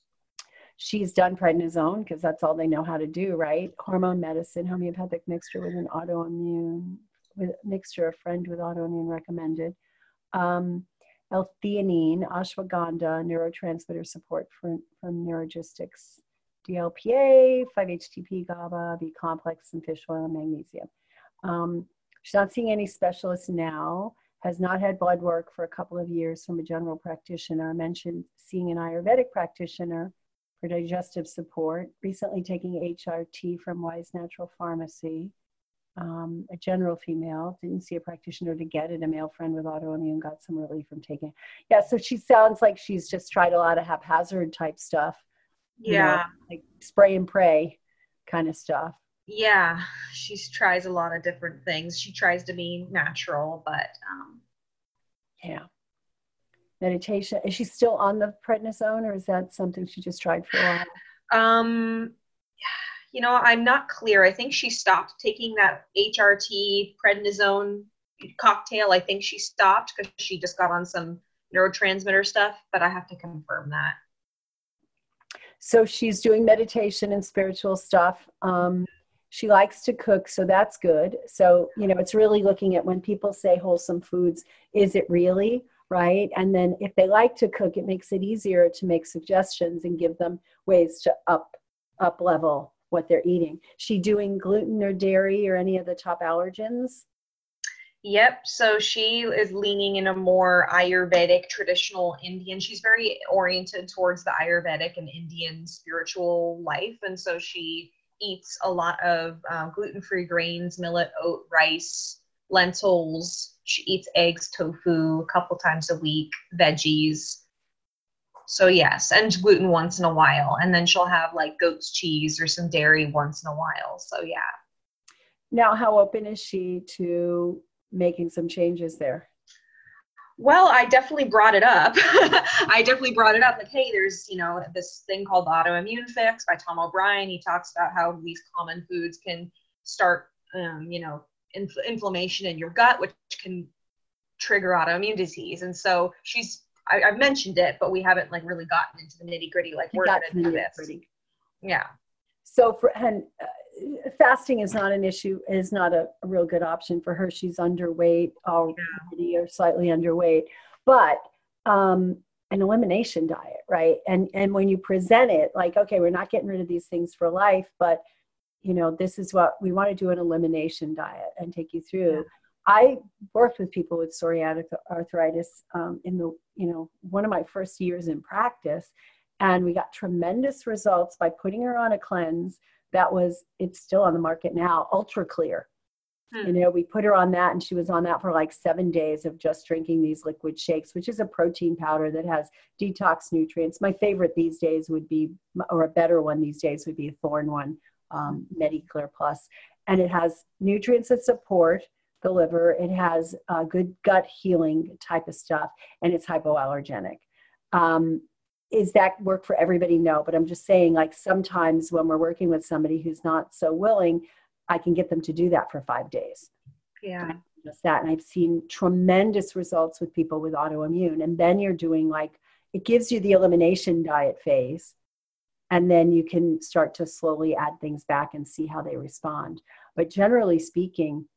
she's done prednisone because that's all they know how to do, right? Hormone medicine, homeopathic mixture with an autoimmune, with mixture, a friend with autoimmune recommended. Um, L-theanine, ashwagandha, neurotransmitter support for, from Neurogistics, D L P A, five H T P, GABA, B complex, and fish oil and magnesium. Um, she's not seeing any specialists now, has not had blood work for a couple of years from a general practitioner. I mentioned seeing an Ayurvedic practitioner for digestive support, recently taking H R T from Wise Natural Pharmacy. Um, a general female, didn't see a practitioner to get it, a male friend with autoimmune got some relief from taking it. Yeah, so she sounds like she's just tried a lot of haphazard type stuff. you know, Yeah. like spray and pray kind of stuff. Yeah. She tries a lot of different things. She tries to be natural, but um, Yeah. Meditation. Is she still on the prednisone, or is that something she just tried for a while? Um, you know, I'm not clear. I think she stopped taking that H R T prednisone cocktail. I think she stopped because she just got on some neurotransmitter stuff, but I have to confirm that. So she's doing meditation and spiritual stuff. Um, she likes to cook, so that's good. So, you know, it's really looking at when people say wholesome foods, is it really, right? And then if they like to cook, it makes it easier to make suggestions and give them ways to up, up level what they're eating. She doing gluten or dairy or any of the top allergens? Yep. So she is leaning in a more Ayurvedic, traditional Indian. She's very oriented towards the Ayurvedic and Indian spiritual life. And so she eats a lot of uh, gluten-free grains, millet, oat, rice, lentils. She eats eggs, tofu a couple times a week, veggies. So yes, and gluten once in a while. And then she'll have like goat's cheese or some dairy once in a while. So yeah. Now, how open is she to making some changes there? Well, I definitely brought it up. I definitely brought it up like, hey, there's, you know, this thing called the Autoimmune Fix by Tom O'Brien. He talks about how these common foods can start, um, you know, inf- inflammation in your gut, which can trigger autoimmune disease. And so she's, I, I've mentioned it, but we haven't like really gotten into the nitty gritty, like we're going to do this. Yeah. So for, and uh, fasting is not an issue, is not a, a real good option for her. She's underweight already yeah. or slightly underweight, but um, an elimination diet, right? And, and when you present it like, okay, we're not getting rid of these things for life, but you know, this is what we want to do, an elimination diet and take you through. Yeah. I worked with people with psoriatic arthritis um, in the, you know, one of my first years in practice, and we got tremendous results by putting her on a cleanse that was, it's still on the market now, Ultra Clear. Hmm. You know, we put her on that and she was on that for like seven days of just drinking these liquid shakes, which is a protein powder that has detox nutrients. My favorite these days would be, or a better one these days would be a Thorne one, um, MediClear Plus. And it has nutrients that support the liver. It has uh, good gut healing type of stuff, and it's hypoallergenic. Um, Is that work for everybody? No, but I'm just saying, like, sometimes when we're working with somebody who's not so willing, I can get them to do that for five days. Yeah. Just that. And I've seen tremendous results with people with autoimmune. And then you're doing like, it gives you the elimination diet phase. And then you can start to slowly add things back and see how they respond. But generally speaking,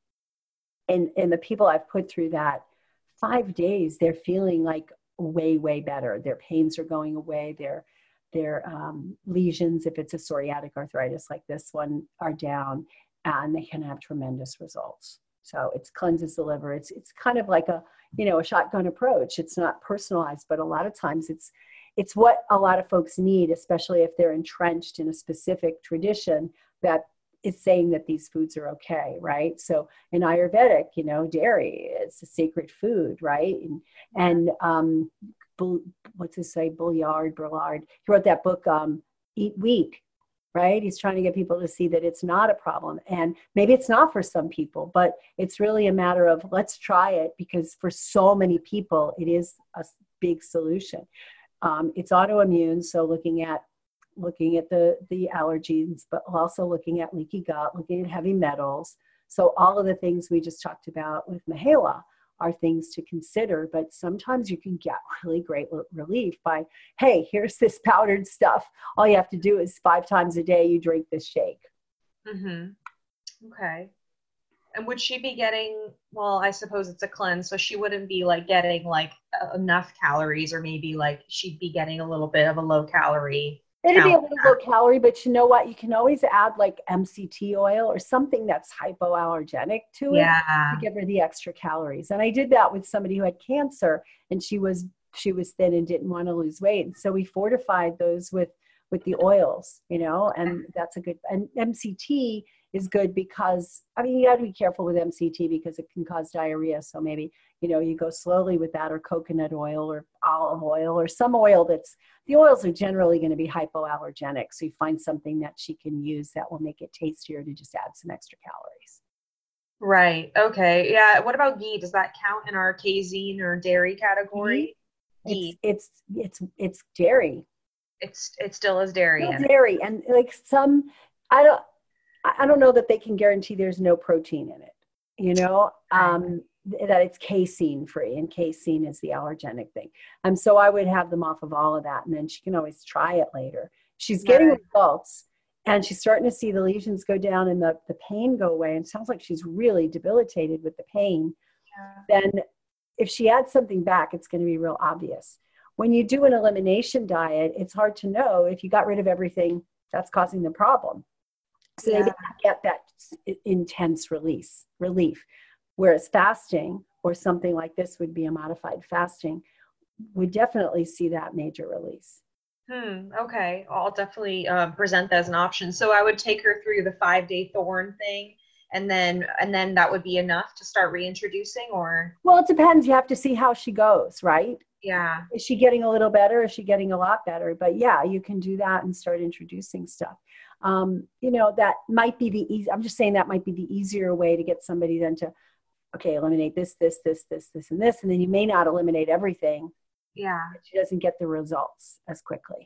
in, in the people I've put through that, five days, they're feeling like way, way better. Their pains are going away. Their, their um, lesions, if it's a psoriatic arthritis like this one, are down, and they can have tremendous results. So it's cleanses the liver. It's, it's kind of like a, you know, a shotgun approach. It's not personalized, but a lot of times it's, it's what a lot of folks need, especially if they're entrenched in a specific tradition that is saying that these foods are okay, right? So in Ayurvedic, you know, dairy is a sacred food, right? And, and um, what's his say, Bullard, Bullard, he wrote that book, um, Eat Wheat, right? He's trying to get people to see that it's not a problem. And maybe it's not for some people, but it's really a matter of let's try it, because for so many people, it is a big solution. Um, it's autoimmune, so looking at looking at the, the allergens, but also looking at leaky gut, looking at heavy metals. So all of the things we just talked about with Mahela are things to consider, but sometimes you can get really great relief by, hey, here's this powdered stuff. All you have to do is five times a day, you drink this shake. Mm-hmm. Okay. And would she be getting, well, I suppose it's a cleanse, so she wouldn't be like getting like enough calories, or maybe like she'd be getting a little bit of a low calorie. It'd be a little low calorie, but you know what? You can always add like M C T oil or something that's hypoallergenic to it yeah. to give her the extra calories. And I did that with somebody who had cancer, and she was she was thin and didn't want to lose weight. And so we fortified those with with the oils, you know, and that's a good, and M C T is good because, I mean, you got to be careful with M C T because it can cause diarrhea. So maybe, you know, you go slowly with that, or coconut oil or olive oil or some oil that's, the oils are generally going to be hypoallergenic. So you find something that she can use that will make it tastier to just add some extra calories. Right. Okay. Yeah. What about ghee? Does that count in our casein or dairy category? It's Ghee. it's it's it's dairy. It's it still is dairy Still in it. dairy, and like some, I don't I I don't know that they can guarantee there's no protein in it. You know, Right. um, th- that it's casein free, and casein is the allergenic thing. And so I would have them off of all of that, and then she can always try it later. She's getting Right. results, and she's starting to see the lesions go down and the, the pain go away. And it sounds like she's really debilitated with the pain. Yeah. Then if she adds something back, it's going to be real obvious. When you do an elimination diet, it's hard to know if you got rid of everything that's causing the problem. So they Yeah. didn't get that s- intense release, relief. Whereas fasting or something like this would be a modified fasting, would definitely see that major release. Hmm. Okay. I'll definitely uh, present that as an option. So I would take her through the five day thorn thing, and then and then that would be enough to start reintroducing, or Well, it depends. You have to see how she goes, right? yeah. Is she getting a little better? Is she getting a lot better? But yeah, you can do that and start introducing stuff. Um, you know, that might be the easy, I'm just saying that might be the easier way to get somebody then to, okay, eliminate this, this, this, this, this, and this. And then you may not eliminate everything. Yeah. But she doesn't get the results as quickly.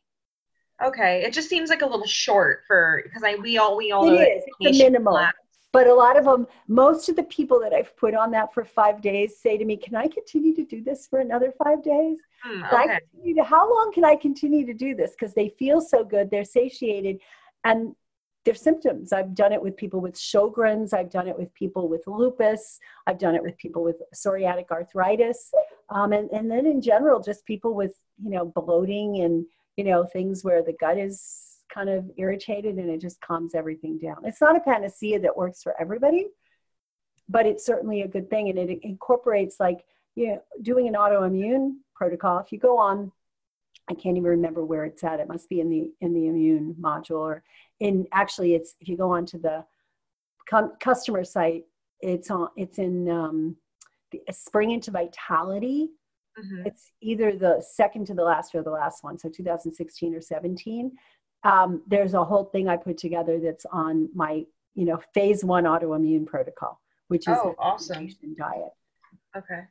Okay. It just seems like a little short for because I we all we all It know that is. It's the patient minimal. labs- But a lot of them, most of the people that I've put on that for five days say to me, can I continue to do this for another five days? Hmm, Can I okay. continue to, how long can I continue to do this? Because they feel so good, they're satiated, and their symptoms. I've done it with people with Sjogren's. I've done it with people with lupus. I've done it with people with psoriatic arthritis. Um, and, and then in general, just people with, you know, bloating and, you know, things where the gut is kind of irritated and it just calms everything down. It's not a panacea that works for everybody, but it's certainly a good thing. And it incorporates, like, you know, doing an autoimmune protocol. If you go on, I can't even remember where it's at. It must be in the, in the immune module, or in, actually it's, if you go onto the com- customer site, it's on, it's in um, the Spring into Vitality. Mhm. It's either the second to the last or the last one. So two thousand sixteen or seventeen. Um, there's a whole thing I put together that's on my, you know, phase one autoimmune protocol, which is Oh, an awesome. elimination diet. Okay.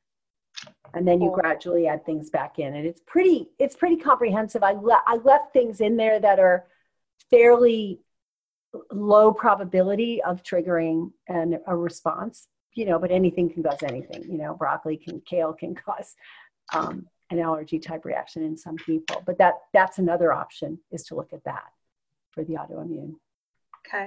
And then you Cool. gradually add things back in, and it's pretty, it's pretty comprehensive. I, le- I left things in there that are fairly low probability of triggering an, a response, you know, but anything can cause anything, you know, broccoli can, kale can cause um, an allergy type reaction in some people, but that that's another option, is to look at that for the autoimmune. Okay.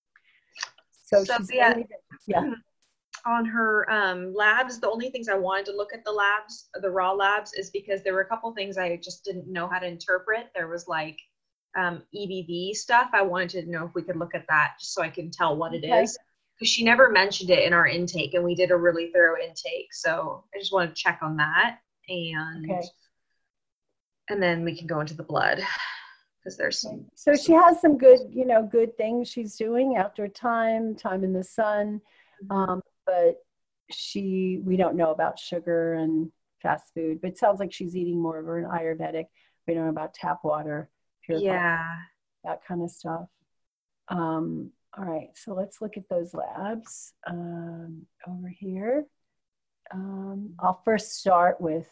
So, So, she's yeah. mainly- yeah. On her um, labs, the only things I wanted to look at the labs, the raw labs, is because there were a couple things I just didn't know how to interpret. There was like um, E B V stuff. I wanted to know if we could look at that just so I can tell what it Okay. is. Because she never mentioned it in our intake, and we did a really thorough intake. So I just wanted to check on that. And Okay. and then we can go into the blood because there's some. So she has some good, you know, good things she's doing after time, time in the sun. Um, but she, we don't know about sugar and fast food, but it sounds like she's eating more of an Ayurvedic. We don't know about tap water, purified, Yeah. that kind of stuff. Um, all right, so let's look at those labs um, over here. Um, I'll first start with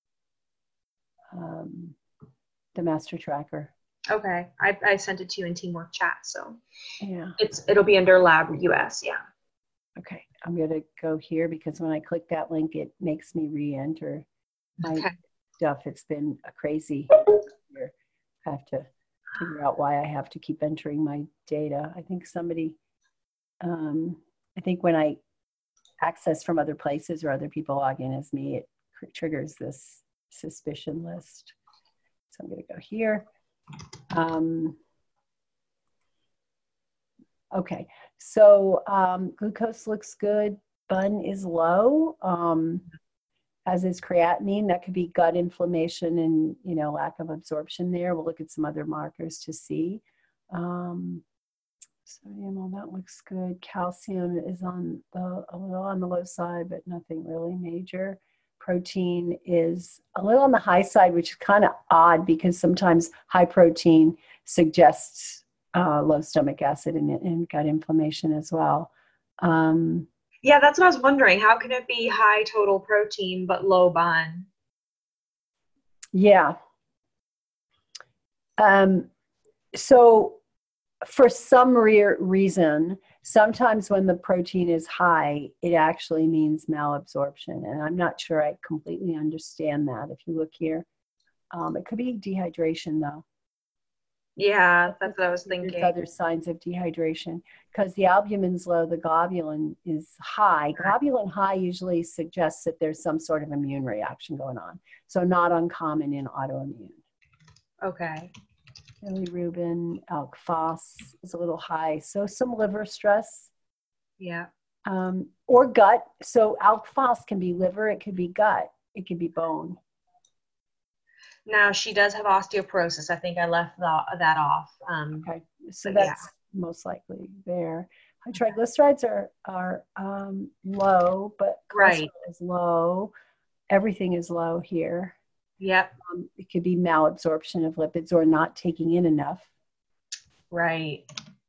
um, the master tracker. Okay. I, I sent it to you in Teamwork Chat, so Yeah. it's it'll be under Lab U S. Yeah. Okay, I'm going to go here because when I click that link, it makes me re-enter my Okay. stuff. It's been a crazy year. I have to figure out why I have to keep entering my data. I think somebody, um, I think when I access from other places or other people log in as me, it cr- triggers this suspicion list. So I'm going to go here. Um, Okay, so um, glucose looks good. B U N is low, um, as is creatinine. That could be gut inflammation and, you know, lack of absorption there. We'll look at some other markers to see. Um, sodium, well, that looks good. Calcium is on the a little on the low side, but nothing really major. Protein is a little on the high side, which is kind of odd because sometimes high protein suggests Uh, low stomach acid and, and gut inflammation as well. Um, Yeah, that's what I was wondering. How can it be high total protein but low bun? Yeah. Um, so for some re- reason, sometimes when the protein is high, it actually means malabsorption. And I'm not sure I completely understand that. If you look here, um, it could be dehydration though. Yeah, that's what I was There's thinking. other signs of dehydration because the albumin's low, the globulin is high. Globulin high usually suggests that there's some sort of immune reaction going on. So not uncommon in autoimmune. Okay. Bilirubin, alk phos is a little high. So some liver stress. Yeah. Um, or gut. So alk phos can be liver, it could be gut, it could be bone. Now she does have osteoporosis. I think I left that, that off. Um, Okay, so but that's yeah. most likely there. High triglycerides are are um, low, but cholesterol Right. is low. Everything is low here. Yep. Um, it could be malabsorption of lipids or not taking in enough. Right.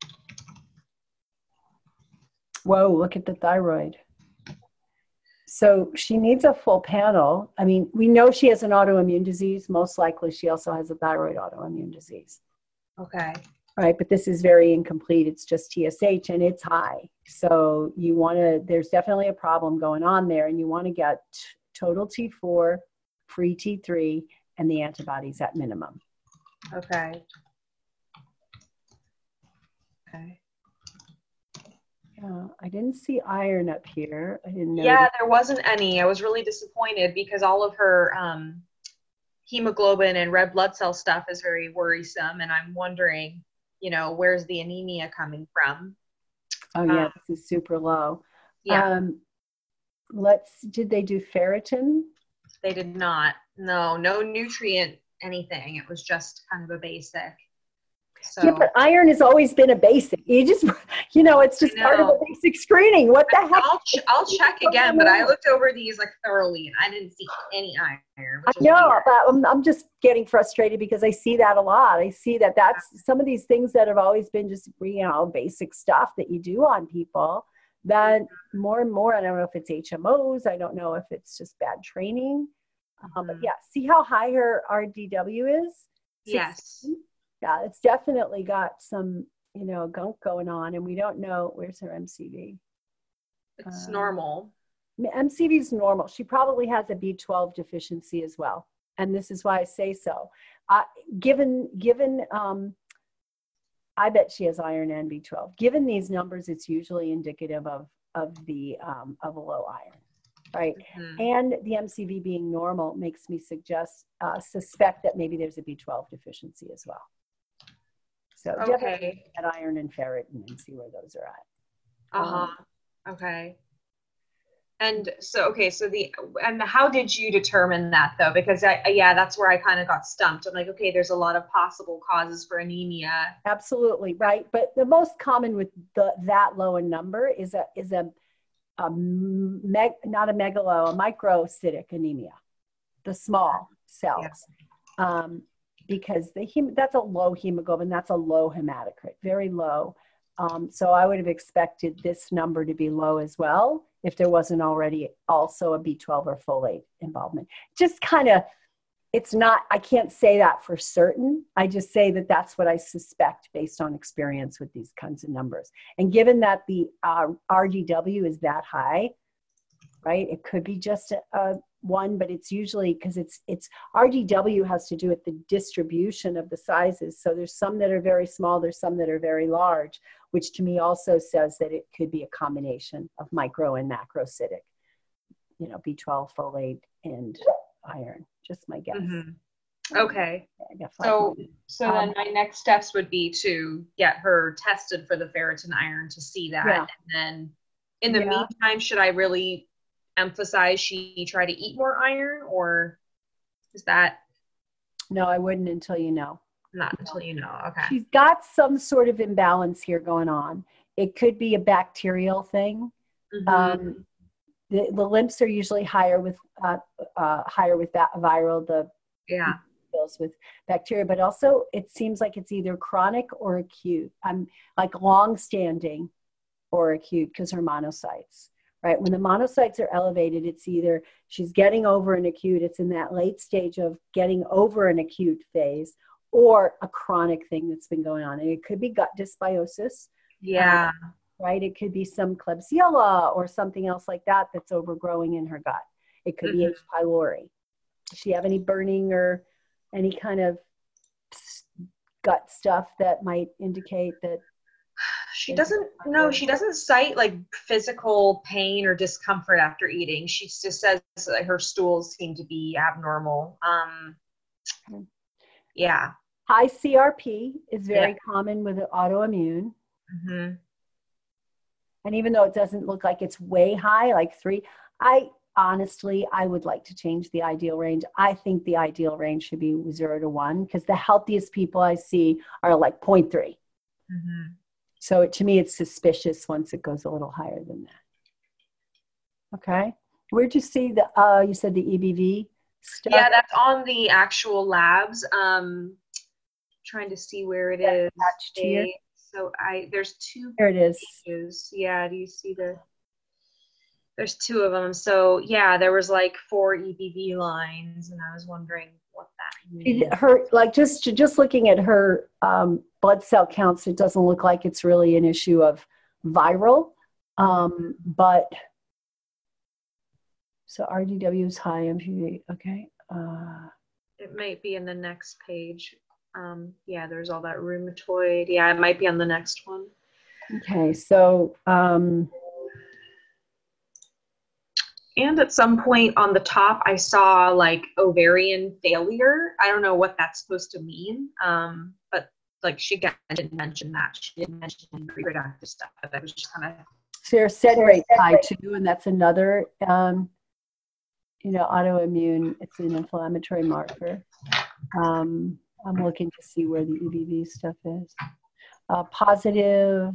Whoa, look at the thyroid. So she needs a full panel. I mean, we know she has an autoimmune disease. Most likely she also has a thyroid autoimmune disease. Okay. Right, but this is very incomplete. It's just T S H and it's high. So you want to, there's definitely a problem going on there, and you want to get t- total T four, free T three, and the antibodies at minimum. Okay. Okay. Uh, I didn't see iron up here. I didn't know. Yeah, there wasn't any. I was really disappointed because all of her um, hemoglobin and red blood cell stuff is very worrisome, and I'm wondering, you know, where's the anemia coming from? Oh yeah, um, this is super low. Yeah, Um, let's, did they do ferritin? they did not. No, no nutrient anything. It was just kind of a basic. So Yeah, but iron has always been a basic. You just, you know, it's just I part of the know. basic screening. What the heck? I'll ch- I'll check again, but I looked over these like thoroughly and I didn't see any iron. Which I is know, weird. but I'm, I'm just getting frustrated because I see that a lot. I see that that's some of these things that have always been just, you know, basic stuff that you do on people. That more and more, I don't know if it's H M Os, I don't know if it's just bad training. Um, but Mhm. yeah, see how high her R D W is? Yes. sixteen? Yeah, it's definitely got some, you know, gunk going on, and we don't know, where's her M C V? It's Uh, normal. M C V is normal. She probably has a B twelve deficiency as well. And this is why I say so. Uh, given, given, um, I bet she has iron and B twelve. Given these numbers, it's usually indicative of, of the, um, of a low iron, right? Mhm. And the M C V being normal makes me suggest, uh, suspect that maybe there's a B twelve deficiency as well. So definitely Okay. at iron and ferritin and see where those are at. Uh-huh. Um, Okay. And so, okay, so the, and how did you determine that though? Because I, yeah, that's where I kind of got stumped. I'm like, okay, there's a lot of possible causes for anemia. Absolutely, right. But the most common with the, that low a number is a, is a, a meg, not a megalo, a microcytic anemia, the small cells. Yeah. Um, because the hem, that's a low hemoglobin, that's a low hematocrit, very low. Um, so I would have expected this number to be low as well if there wasn't already also a B twelve or folate involvement. Just kind of, it's not, I can't say that for certain. I just say that that's what I suspect based on experience with these kinds of numbers. And given that the uh, R D W is that high, right? It could be just a, a one, but it's usually because it's, it's R D W has to do with the distribution of the sizes. So there's some that are very small, there's some that are very large, which to me also says that it could be a combination of micro and macrocytic, you know, B twelve, folate, and iron. Just my guess. Mm-hmm. Okay. Yeah, so, so um, then my next steps would be to get her tested for the ferritin iron to see that. Yeah. And then in the Yeah. meantime, should I really emphasize she try to eat more iron, or is that? No, I wouldn't until you know. Not until you know. Okay. She's got some sort of imbalance here going on. It could be a bacterial thing. Mm-hmm. Um, the, the lymphs are usually higher with uh, uh, higher with that viral. The yeah deals with bacteria, but also it seems like it's either chronic or acute. I'm like long-standing or acute because her monocytes, right? When the monocytes are elevated, it's either she's getting over an acute, it's in that late stage of getting over an acute phase, or a chronic thing that's been going on. And it could be gut dysbiosis. Yeah. Um, right? It could be some Klebsiella or something else like that that's overgrowing in her gut. It could mm-hmm. be H. pylori. Does she have any burning or any kind of gut stuff that might indicate that? She doesn't, no, she doesn't cite like physical pain or discomfort after eating. She just says that her stools seem to be abnormal. Um, yeah. High C R P is very yeah. common with autoimmune. Mm-hmm. And even though it doesn't look like it's way high, like three, I honestly, I would like to change the ideal range. I think the ideal range should be zero to one, because the healthiest people I see are like zero point three. Mm-hmm. So it, to me, it's suspicious once it goes a little higher than that. Okay. Where'd you see the, uh, you said the E B V stuff? Yeah, that's on the actual labs. Um, trying to see where it is. Attached here. So I, there's two. There it is. Pages. Yeah. Do you see the, there's two of them. So yeah, there was like four E B V lines, and I was wondering what that means. Her, like just, just looking at her um, blood cell counts, it doesn't look like it's really an issue of viral, um, but so R D W is high, M P V, okay. Uh, it might be in the next page. Um, yeah, there's all that rheumatoid. Yeah, it might be on the next one. Okay, so. Um, and at some point on the top, I saw like ovarian failure. I don't know what that's supposed to mean, um, but like she didn't mention that. She didn't mention reproductive stuff, but I was just kind of. So your sed rate high too, and that's another, um, you know, autoimmune. It's an inflammatory marker. Um, I'm looking to see where the E B V stuff is. Uh, positive.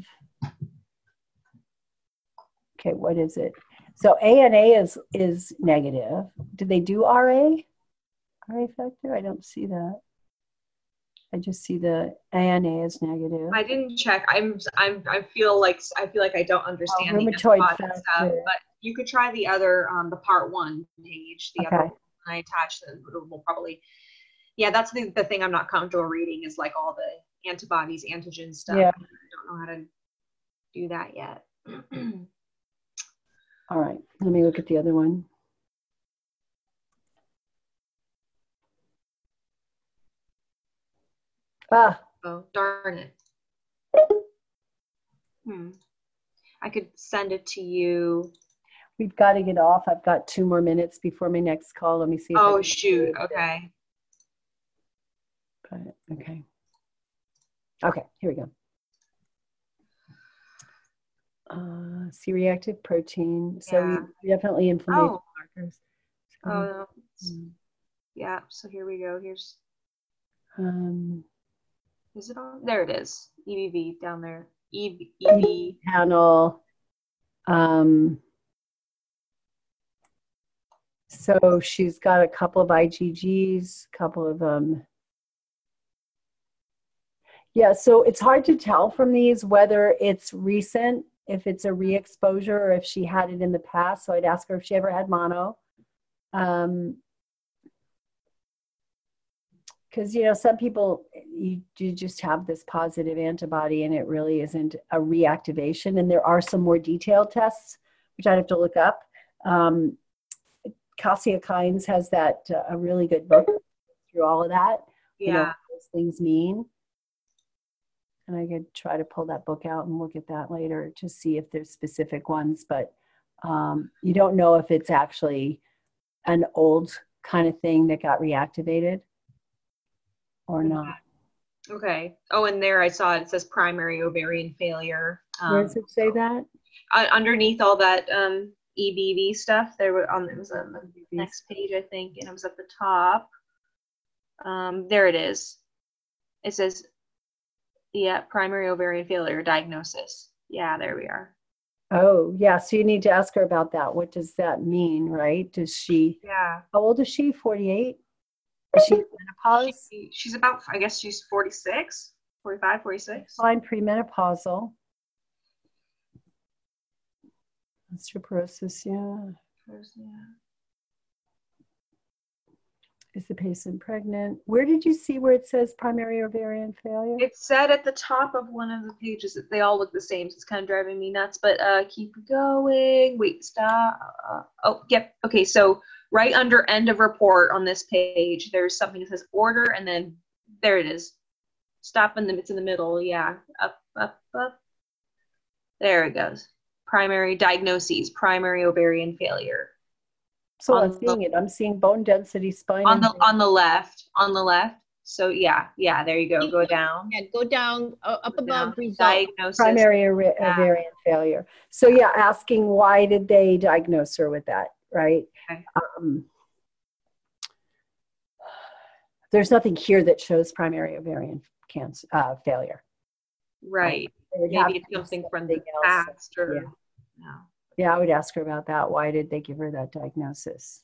Okay, what is it? So A N A is is negative. Did they do R A? R A factor? I don't see that. I just see the A N A is negative. I didn't check. I'm I'm I feel like I feel like I don't understand oh, the rheumatoid factor stuff. But you could try the other um the part one page. The okay. other one I attached that will probably. Yeah, that's the, the thing I'm not comfortable reading is like all the antibodies, antigen stuff. Yeah. I don't know how to do that yet. All right, let me look at the other one. Ah. Oh, darn it. Hmm. I could send it to you. We've got to get off. I've got two more minutes before my next call. Let me see. If oh, shoot. Okay. But, okay. Okay, here we go. Uh, C-reactive protein. So yeah. we definitely inflammation oh. markers. So, oh, um, yeah. So here we go. Here's. Um, is it on? There it is. E B V down there. E B V panel. Um. So she's got a couple of I G Gs, a couple of um. Yeah, so it's hard to tell from these whether it's recent, if it's a re-exposure, or if she had it in the past. So I'd ask her if she ever had mono. Um, because, you know, some people, you, you just have this positive antibody and it really isn't a reactivation. And there are some more detailed tests, which I'd have to look up. Um, Calciakines has that, uh, a really good book through all of that. Yeah. You know, what those things mean. And I could try to pull that book out and look at that later to see if there's specific ones, but um, you don't know if it's actually an old kind of thing that got reactivated or not. Okay. Oh, and there I saw it says primary ovarian failure. Um, Where does it say that? Uh, underneath all that um, E B V stuff, there were on it was on the next page, I think, and it was at the top. Um, there it is. It says. Yeah, primary ovarian failure diagnosis. Yeah, there we are. Oh, yeah. So you need to ask her about that. What does that mean, right? Does she, yeah. How old is she? forty-eight? Is she menopause? She, she's about, I guess she's forty-six, forty-five, forty-six. Fine, premenopausal. Osteoporosis, yeah. Yeah. Is the patient pregnant? Where did you see where it says primary ovarian failure? It said at the top of one of the pages that they all look the same, so it's kind of driving me nuts. But uh, keep going. Wait, stop. Uh, oh, yep. Okay, so right under end of report on this page, there's something that says order, and then there it is. Stop in the it's in the middle. Yeah, up, up, up. There it goes. Primary diagnoses: primary ovarian failure. So On I'm seeing the- it. I'm seeing bone density, spine. On the and- on the left, on the left. So yeah, yeah. There you go. Go down. Yeah, go down, uh, up Go above down. result. Diagnosis. primary ova- Yeah. ovarian failure. So yeah, asking why did they diagnose her with that, right? Okay. Um, there's nothing here that shows primary ovarian cancer uh, failure. Right. It would have Maybe to it's be something from the something else. past or Yeah. no. Yeah, I would ask her about that. Why did they give her that diagnosis?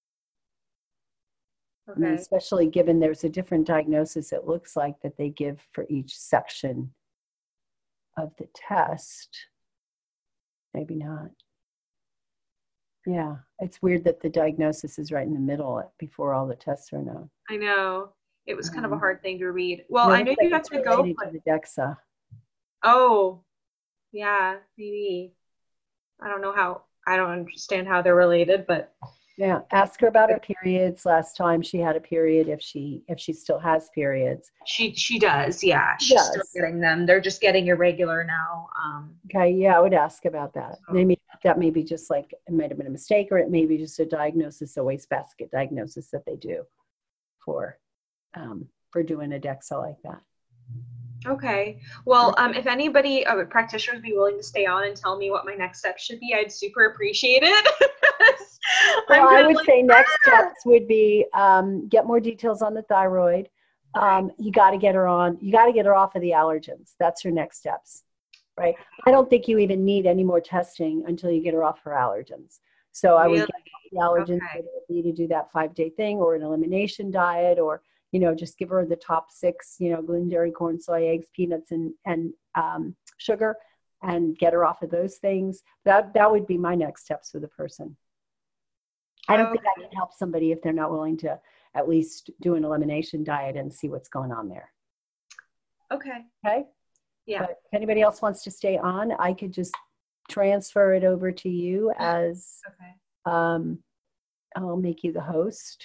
I mean, Okay. especially given there's a different diagnosis, it looks like that they give for each section of the test. Maybe not. Yeah, it's weird that the diagnosis is right in the middle before all the tests are known. I know. It was kind of a Um, hard thing to read. Well, And it I know looks like you have it's to go, related but to the DEXA. oh, yeah, maybe. I don't know how, I don't understand how they're related, but Yeah, ask her about her periods. Last time she had a period, if she if she still has periods. she she does. Yeah, She she's still does. getting them. They're just getting irregular now. Um, Okay, yeah, I would ask about that. Oh. Maybe that may be just like it might have been a mistake, or it may be just a diagnosis, a wastebasket diagnosis that they do for um, for doing a DEXA like that. okay. Well, um, if anybody, uh, practitioners, would be willing to stay on and tell me what my next step should be, I'd super appreciate it. Well, I'm I kinda would like, say next "Ah!" steps would be um, get more details on the thyroid. Um, you got to get her on. You got to get her off of the allergens. That's your next steps, right? I don't think you even need any more testing until you get her off her allergens. So I would Really? get her off the allergens, Okay. whether it be to do that five day thing or an elimination diet, or you know just give her the top six, you know, gluten, dairy, corn, soy, eggs, peanuts, and and um, sugar, and get her off of those things. That that would be my next steps with a person. I don't think I Okay. can help somebody if they're not willing to at least do an elimination diet and see what's going on there. Okay. Okay? Yeah. But if anybody else wants to stay on, I could just transfer it over to you as Okay. um, I'll make you the host,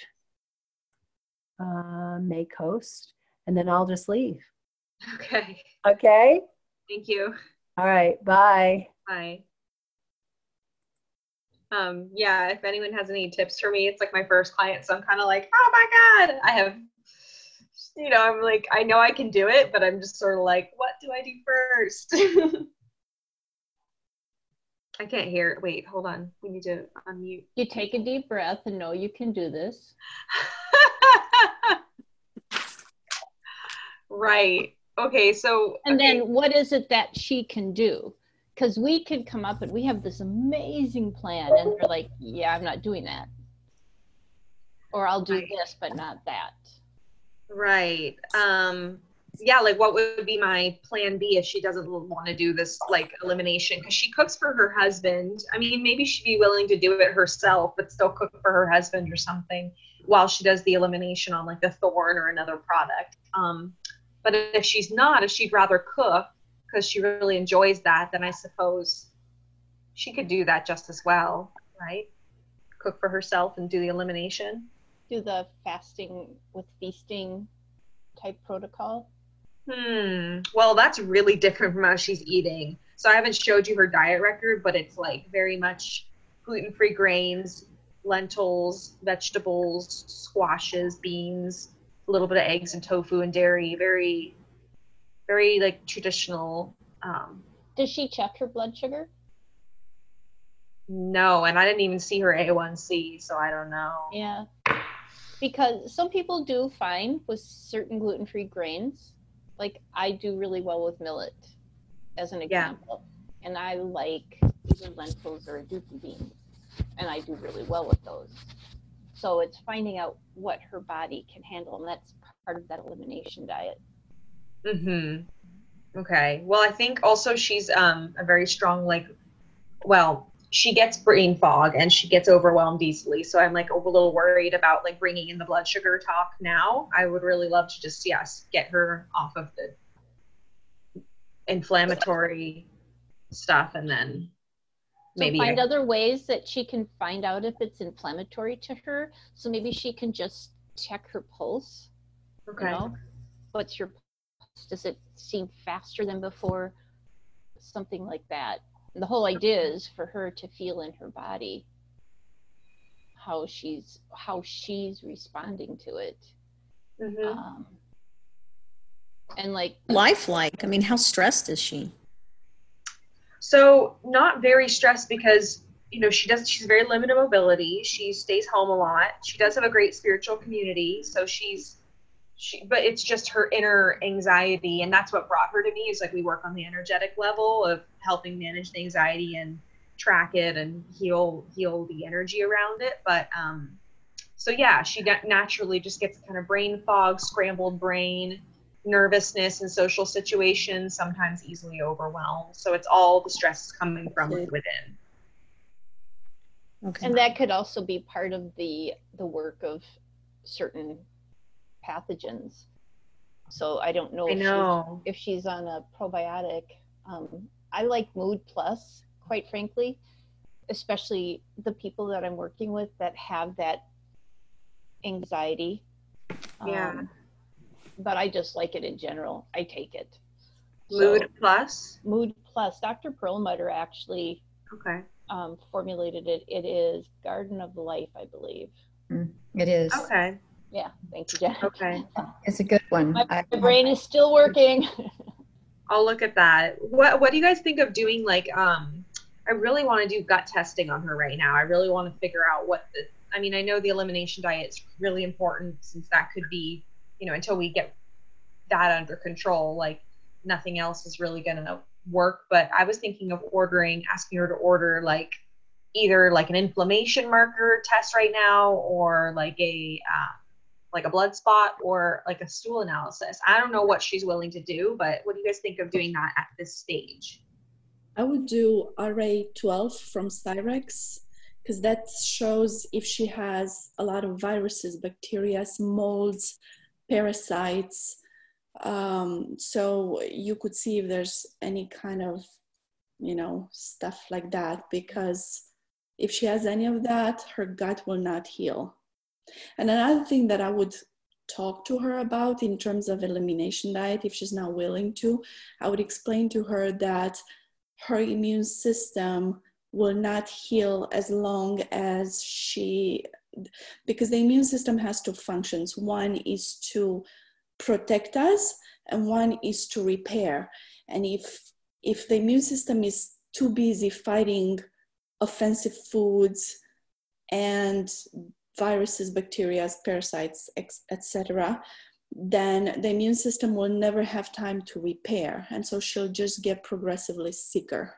uh, make host, and then I'll just leave. Okay. Okay? Thank you. All right. Bye. Bye. Um, yeah, if anyone has any tips for me, it's like my first client, so I'm kind of like, oh my God, I have, you know, I'm like, I know I can do it, but I'm just sort of like, what do I do first? I can't hear. Wait, hold on. We need to unmute. You take a deep breath and know you can do this. Right. Okay, so. And okay. then what is it that she can do? Because we could come up and we have this amazing plan and they're like, yeah, I'm not doing that. Or I'll do Right. this, but not that. Right. Um, yeah, like what would be my plan B if she doesn't want to do this like elimination? Because she cooks for her husband. I mean, maybe she'd be willing to do it herself, but still cook for her husband or something while she does the elimination on like the Thorne or another product. Um, but if she's not, if she'd rather cook because she really enjoys that, then I suppose she could do that just as well, right? Cook for herself and do the elimination. Do the fasting with feasting type protocol. Hmm. Well, that's really different from how she's eating. So I haven't showed you her diet record, but it's like very much gluten-free grains, lentils, vegetables, squashes, beans, a little bit of eggs and tofu and dairy. Very, very like traditional. Um, Does she check her blood sugar? no, and I didn't even see her A one C, so I don't know. Yeah. Because some people do fine with certain gluten-free grains. Like I do really well with millet, as an Yeah. example. And I like either lentils or aduki beans. And I do really well with those. So it's finding out what her body can handle. And that's part of that elimination diet. Mm-hmm. Okay. Well, I think also she's um, a very strong, like, well, she gets brain fog and she gets overwhelmed easily. So I'm like a little worried about like bringing in the blood sugar talk now. I would really love to just, yes, get her off of the inflammatory stuff and then maybe so find I, other ways that she can find out if it's inflammatory to her. So maybe she can just check her pulse. okay. You know, what's your pulse? Does it seem faster than before? Something like that. And the whole idea is for her to feel in her body how she's how she's responding to it. Mhm. Um, and like Lifelike. I mean, how stressed is she? So not very stressed because, you know, she does, she's very limited mobility. She stays home a lot. She does have a great spiritual community. So she's, she, but it's just her inner anxiety. And that's what brought her to me is like, we work on the energetic level of helping manage the anxiety and track it and heal, heal the energy around it. But, um, so yeah, she naturally just gets kind of brain fog, scrambled brain, nervousness in social situations, sometimes easily overwhelmed. So it's all the stress is coming from within. Okay. and that could also be part of the the work of certain pathogens. So I don't know I if know. she's if she's on a probiotic. Um, I like Mood Plus, quite frankly, especially the people that I'm working with that have that anxiety. Yeah. Um, but I just like it in general. I take it. Mood So, Plus. Mood Plus. Doctor Perlmutter actually Okay. um, formulated it. It is Garden of Life, I believe. It is. Okay. Yeah, thank you, Jen. Okay. It's a good one. My, I, my brain is still working. I'll look at that. What What do you guys think of doing? Like, um, I really want to do gut testing on her right now. I really want to figure out what the. I mean, I know the elimination diet is really important since that could be, you know, until we get that under control, like nothing else is really going to work. But I was thinking of ordering, asking her to order like either like an inflammation marker test right now, or like a uh, like a blood spot, or like a stool analysis. I don't know what she's willing to do, but what do you guys think of doing that at this stage? I would do R A twelve from Cyrex, because that shows if she has a lot of viruses, bacteria, molds, parasites. Um, so you could see if there's any kind of, you know, stuff like that, because if she has any of that, her gut will not heal. And another thing that I would talk to her about in terms of elimination diet, if she's not willing to, I would explain to her that her immune system will not heal as long as she, because the immune system has two functions. One is to protect us and one is to repair. And if if the immune system is too busy fighting offensive foods and viruses, bacteria, parasites, et cetera, then the immune system will never have time to repair. And so she'll just get progressively sicker.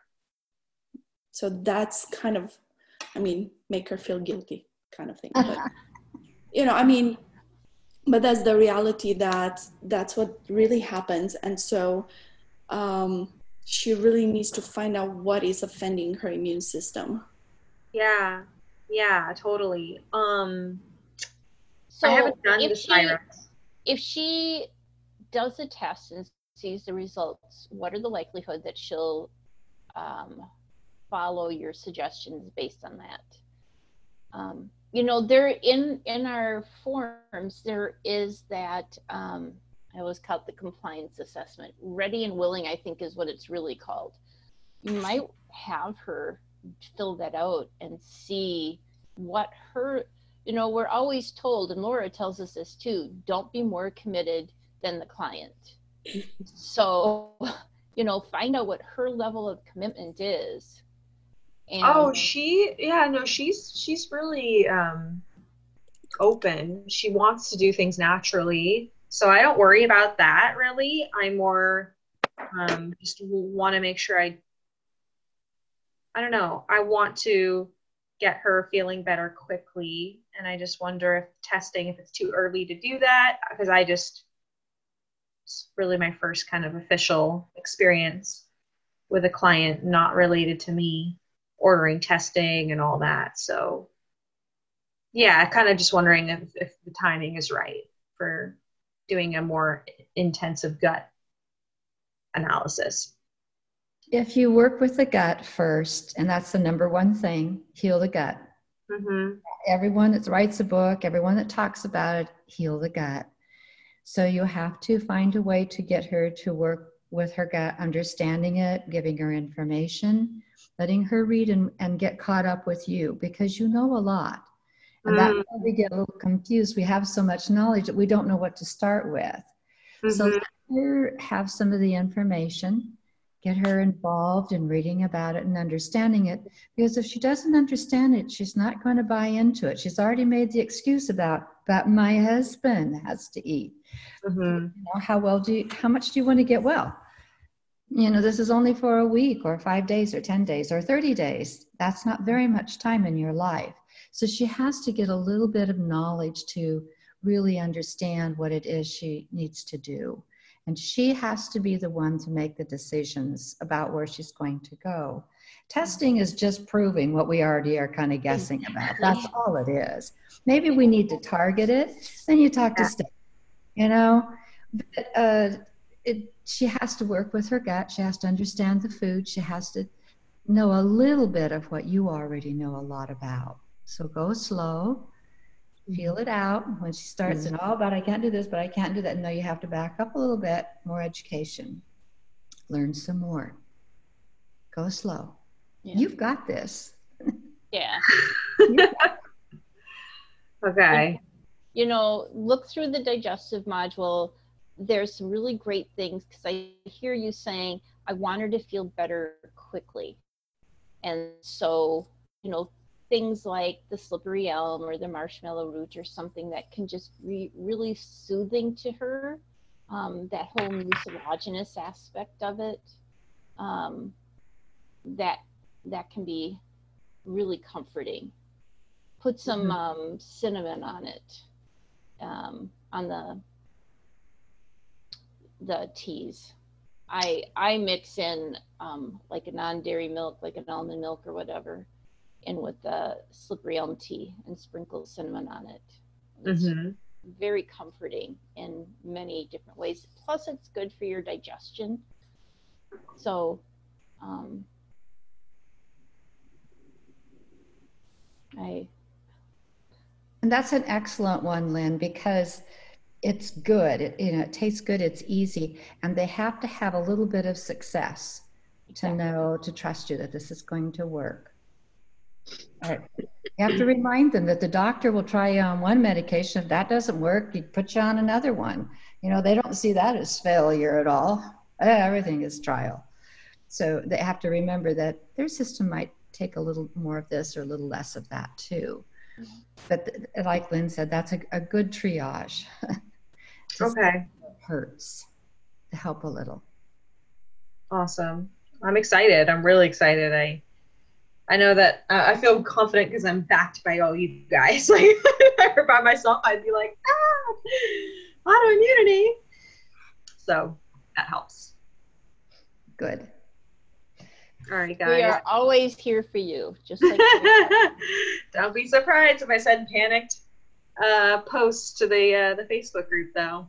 So that's kind of, I mean, make her feel guilty kind of thing. But, you know, I mean, but that's the reality, that that's what really happens. And so um, she really needs to find out what is offending her immune system. Yeah. Yeah, totally. Um, So I haven't done if the she, Cyrex. if she does a test and sees the results, what are the likelihood that she'll um, follow your suggestions based on that? Um, you know, there in in our forms there is that um, I always call it the compliance assessment. Ready and willing, I think, is what it's really called. You might have her fill that out and see what her, you know, we're always told, and Laura tells us this too, don't be more committed than the client. So, you know, find out what her level of commitment is. And Oh, she, yeah, no, she's, she's really um, open. She wants to do things naturally. So I don't worry about that really. I more um, just want to make sure I, I don't know, I want to get her feeling better quickly. And I just wonder if testing, if it's too early to do that, because I just, it's really my first kind of official experience with a client not related to me. ordering testing and all that. So yeah, kind of just wondering if, if the timing is right for doing a more intensive gut analysis. If you work with the gut first, and that's the number one thing, heal the gut. Mm-hmm. Everyone that writes a book, everyone that talks about it, heal the gut. So you have to find a way to get her to work with her gut, understanding it, giving her information, letting her read and, and get caught up with you, because you know a lot. And that's why we get a little confused. We have so much knowledge that we don't know what to start with. Mm-hmm. So let her have some of the information, get her involved in reading about it and understanding it. Because if she doesn't understand it, she's not going to buy into it. She's already made the excuse about, about my husband has to eat. Mm-hmm. You know, how well do you, how much do you want to get well? You know, this is only for a week or five days or ten days or thirty days. That's not very much time in your life. So she has to get a little bit of knowledge to really understand what it is she needs to do. And she has to be the one to make the decisions about where she's going to go. Testing is just proving what we already are kind of guessing about. That's all it is. Maybe we need to target it. Then you talk to Steph, you know. But uh, it, she has to work with her gut. She has to understand the food. She has to know a little bit of what you already know a lot about. So go slow, feel it out. When she starts mm-hmm. and oh, but I can't do this, but I can't do that. No, you have to back up a little bit, more education, learn some more, go slow. Yeah. You've got this. Yeah. Okay. You know, look through the digestive module. There's some really great things, because I hear you saying, I want her to feel better quickly. And so, you know, things like the slippery elm or the marshmallow root or something that can just be really soothing to her, um, that whole mucilaginous aspect of it, um, that that can be really comforting. Put some mm-hmm. um, cinnamon on it, um, on the the teas. I I mix in um, like a non-dairy milk, like an almond milk or whatever, in with the slippery elm tea and sprinkle cinnamon on it. It's mm-hmm. very comforting in many different ways. Plus, it's good for your digestion. So, um, I. And that's an excellent one, Lynn, because it's good. It, you know, it tastes good. It's easy, and they have to have a little bit of success exactly. to know, to trust you that this is going to work. All right. You have to remind them that the doctor will try you on one medication. If that doesn't work, he put you on another one. You know, they don't see that as failure at all. Everything is trial. So they have to remember that their system might take a little more of this or a little less of that too. But like Lynn said, that's a, a good triage. Okay. It hurts to help a little. Awesome. I'm excited. I'm really excited. I I know that uh, I feel confident because I'm backed by all you guys. Like if I were by myself, I'd be like, ah, autoimmunity. So that helps. Good. All right, guys. We are always here for you. Just like don't be surprised if I send panicked uh, posts to the uh, the Facebook group, though.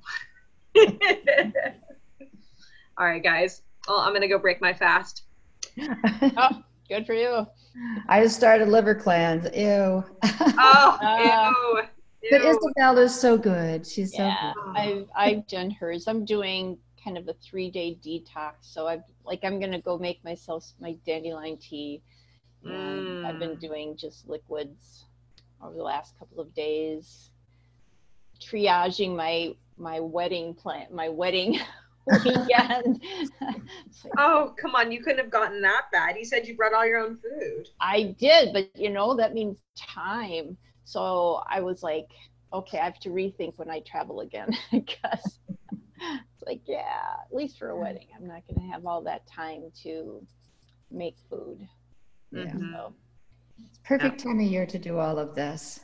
All right, guys. Well, I'm gonna go break my fast. Oh, good for you. I just started liver cleanse. Ew. Oh, uh, ew. Ew. But Isabel is so good. She's yeah, so good. I've I've done hers. I'm doing kind of a three-day detox. So I've like I'm gonna go make myself my dandelion tea. And mm. I've been doing just liquids over the last couple of days, triaging my my wedding plan, my wedding weekend. Like, oh, come on, you couldn't have gotten that bad. You said you brought all your own food. I did, but you know, that means time. So I was like, okay, I have to rethink when I travel again, because it's like, yeah, at least for a wedding, I'm not going to have all that time to make food. Yeah. Mm-hmm. So. It's perfect time of year to do all of this.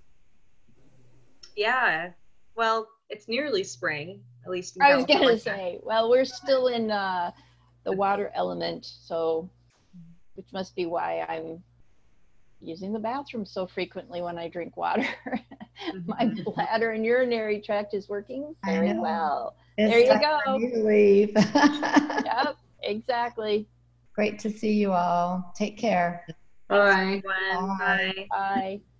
Yeah. Well, it's nearly spring, at least in I was going to say, well, we're still in uh, the water element, so which must be why I'm using the bathroom so frequently when I drink water. My bladder and urinary tract is working I very know. well. It's There you time go. for me to leave. Yep, exactly. Great to see you all. Take care. Bye. Bye. Bye. Bye. Bye.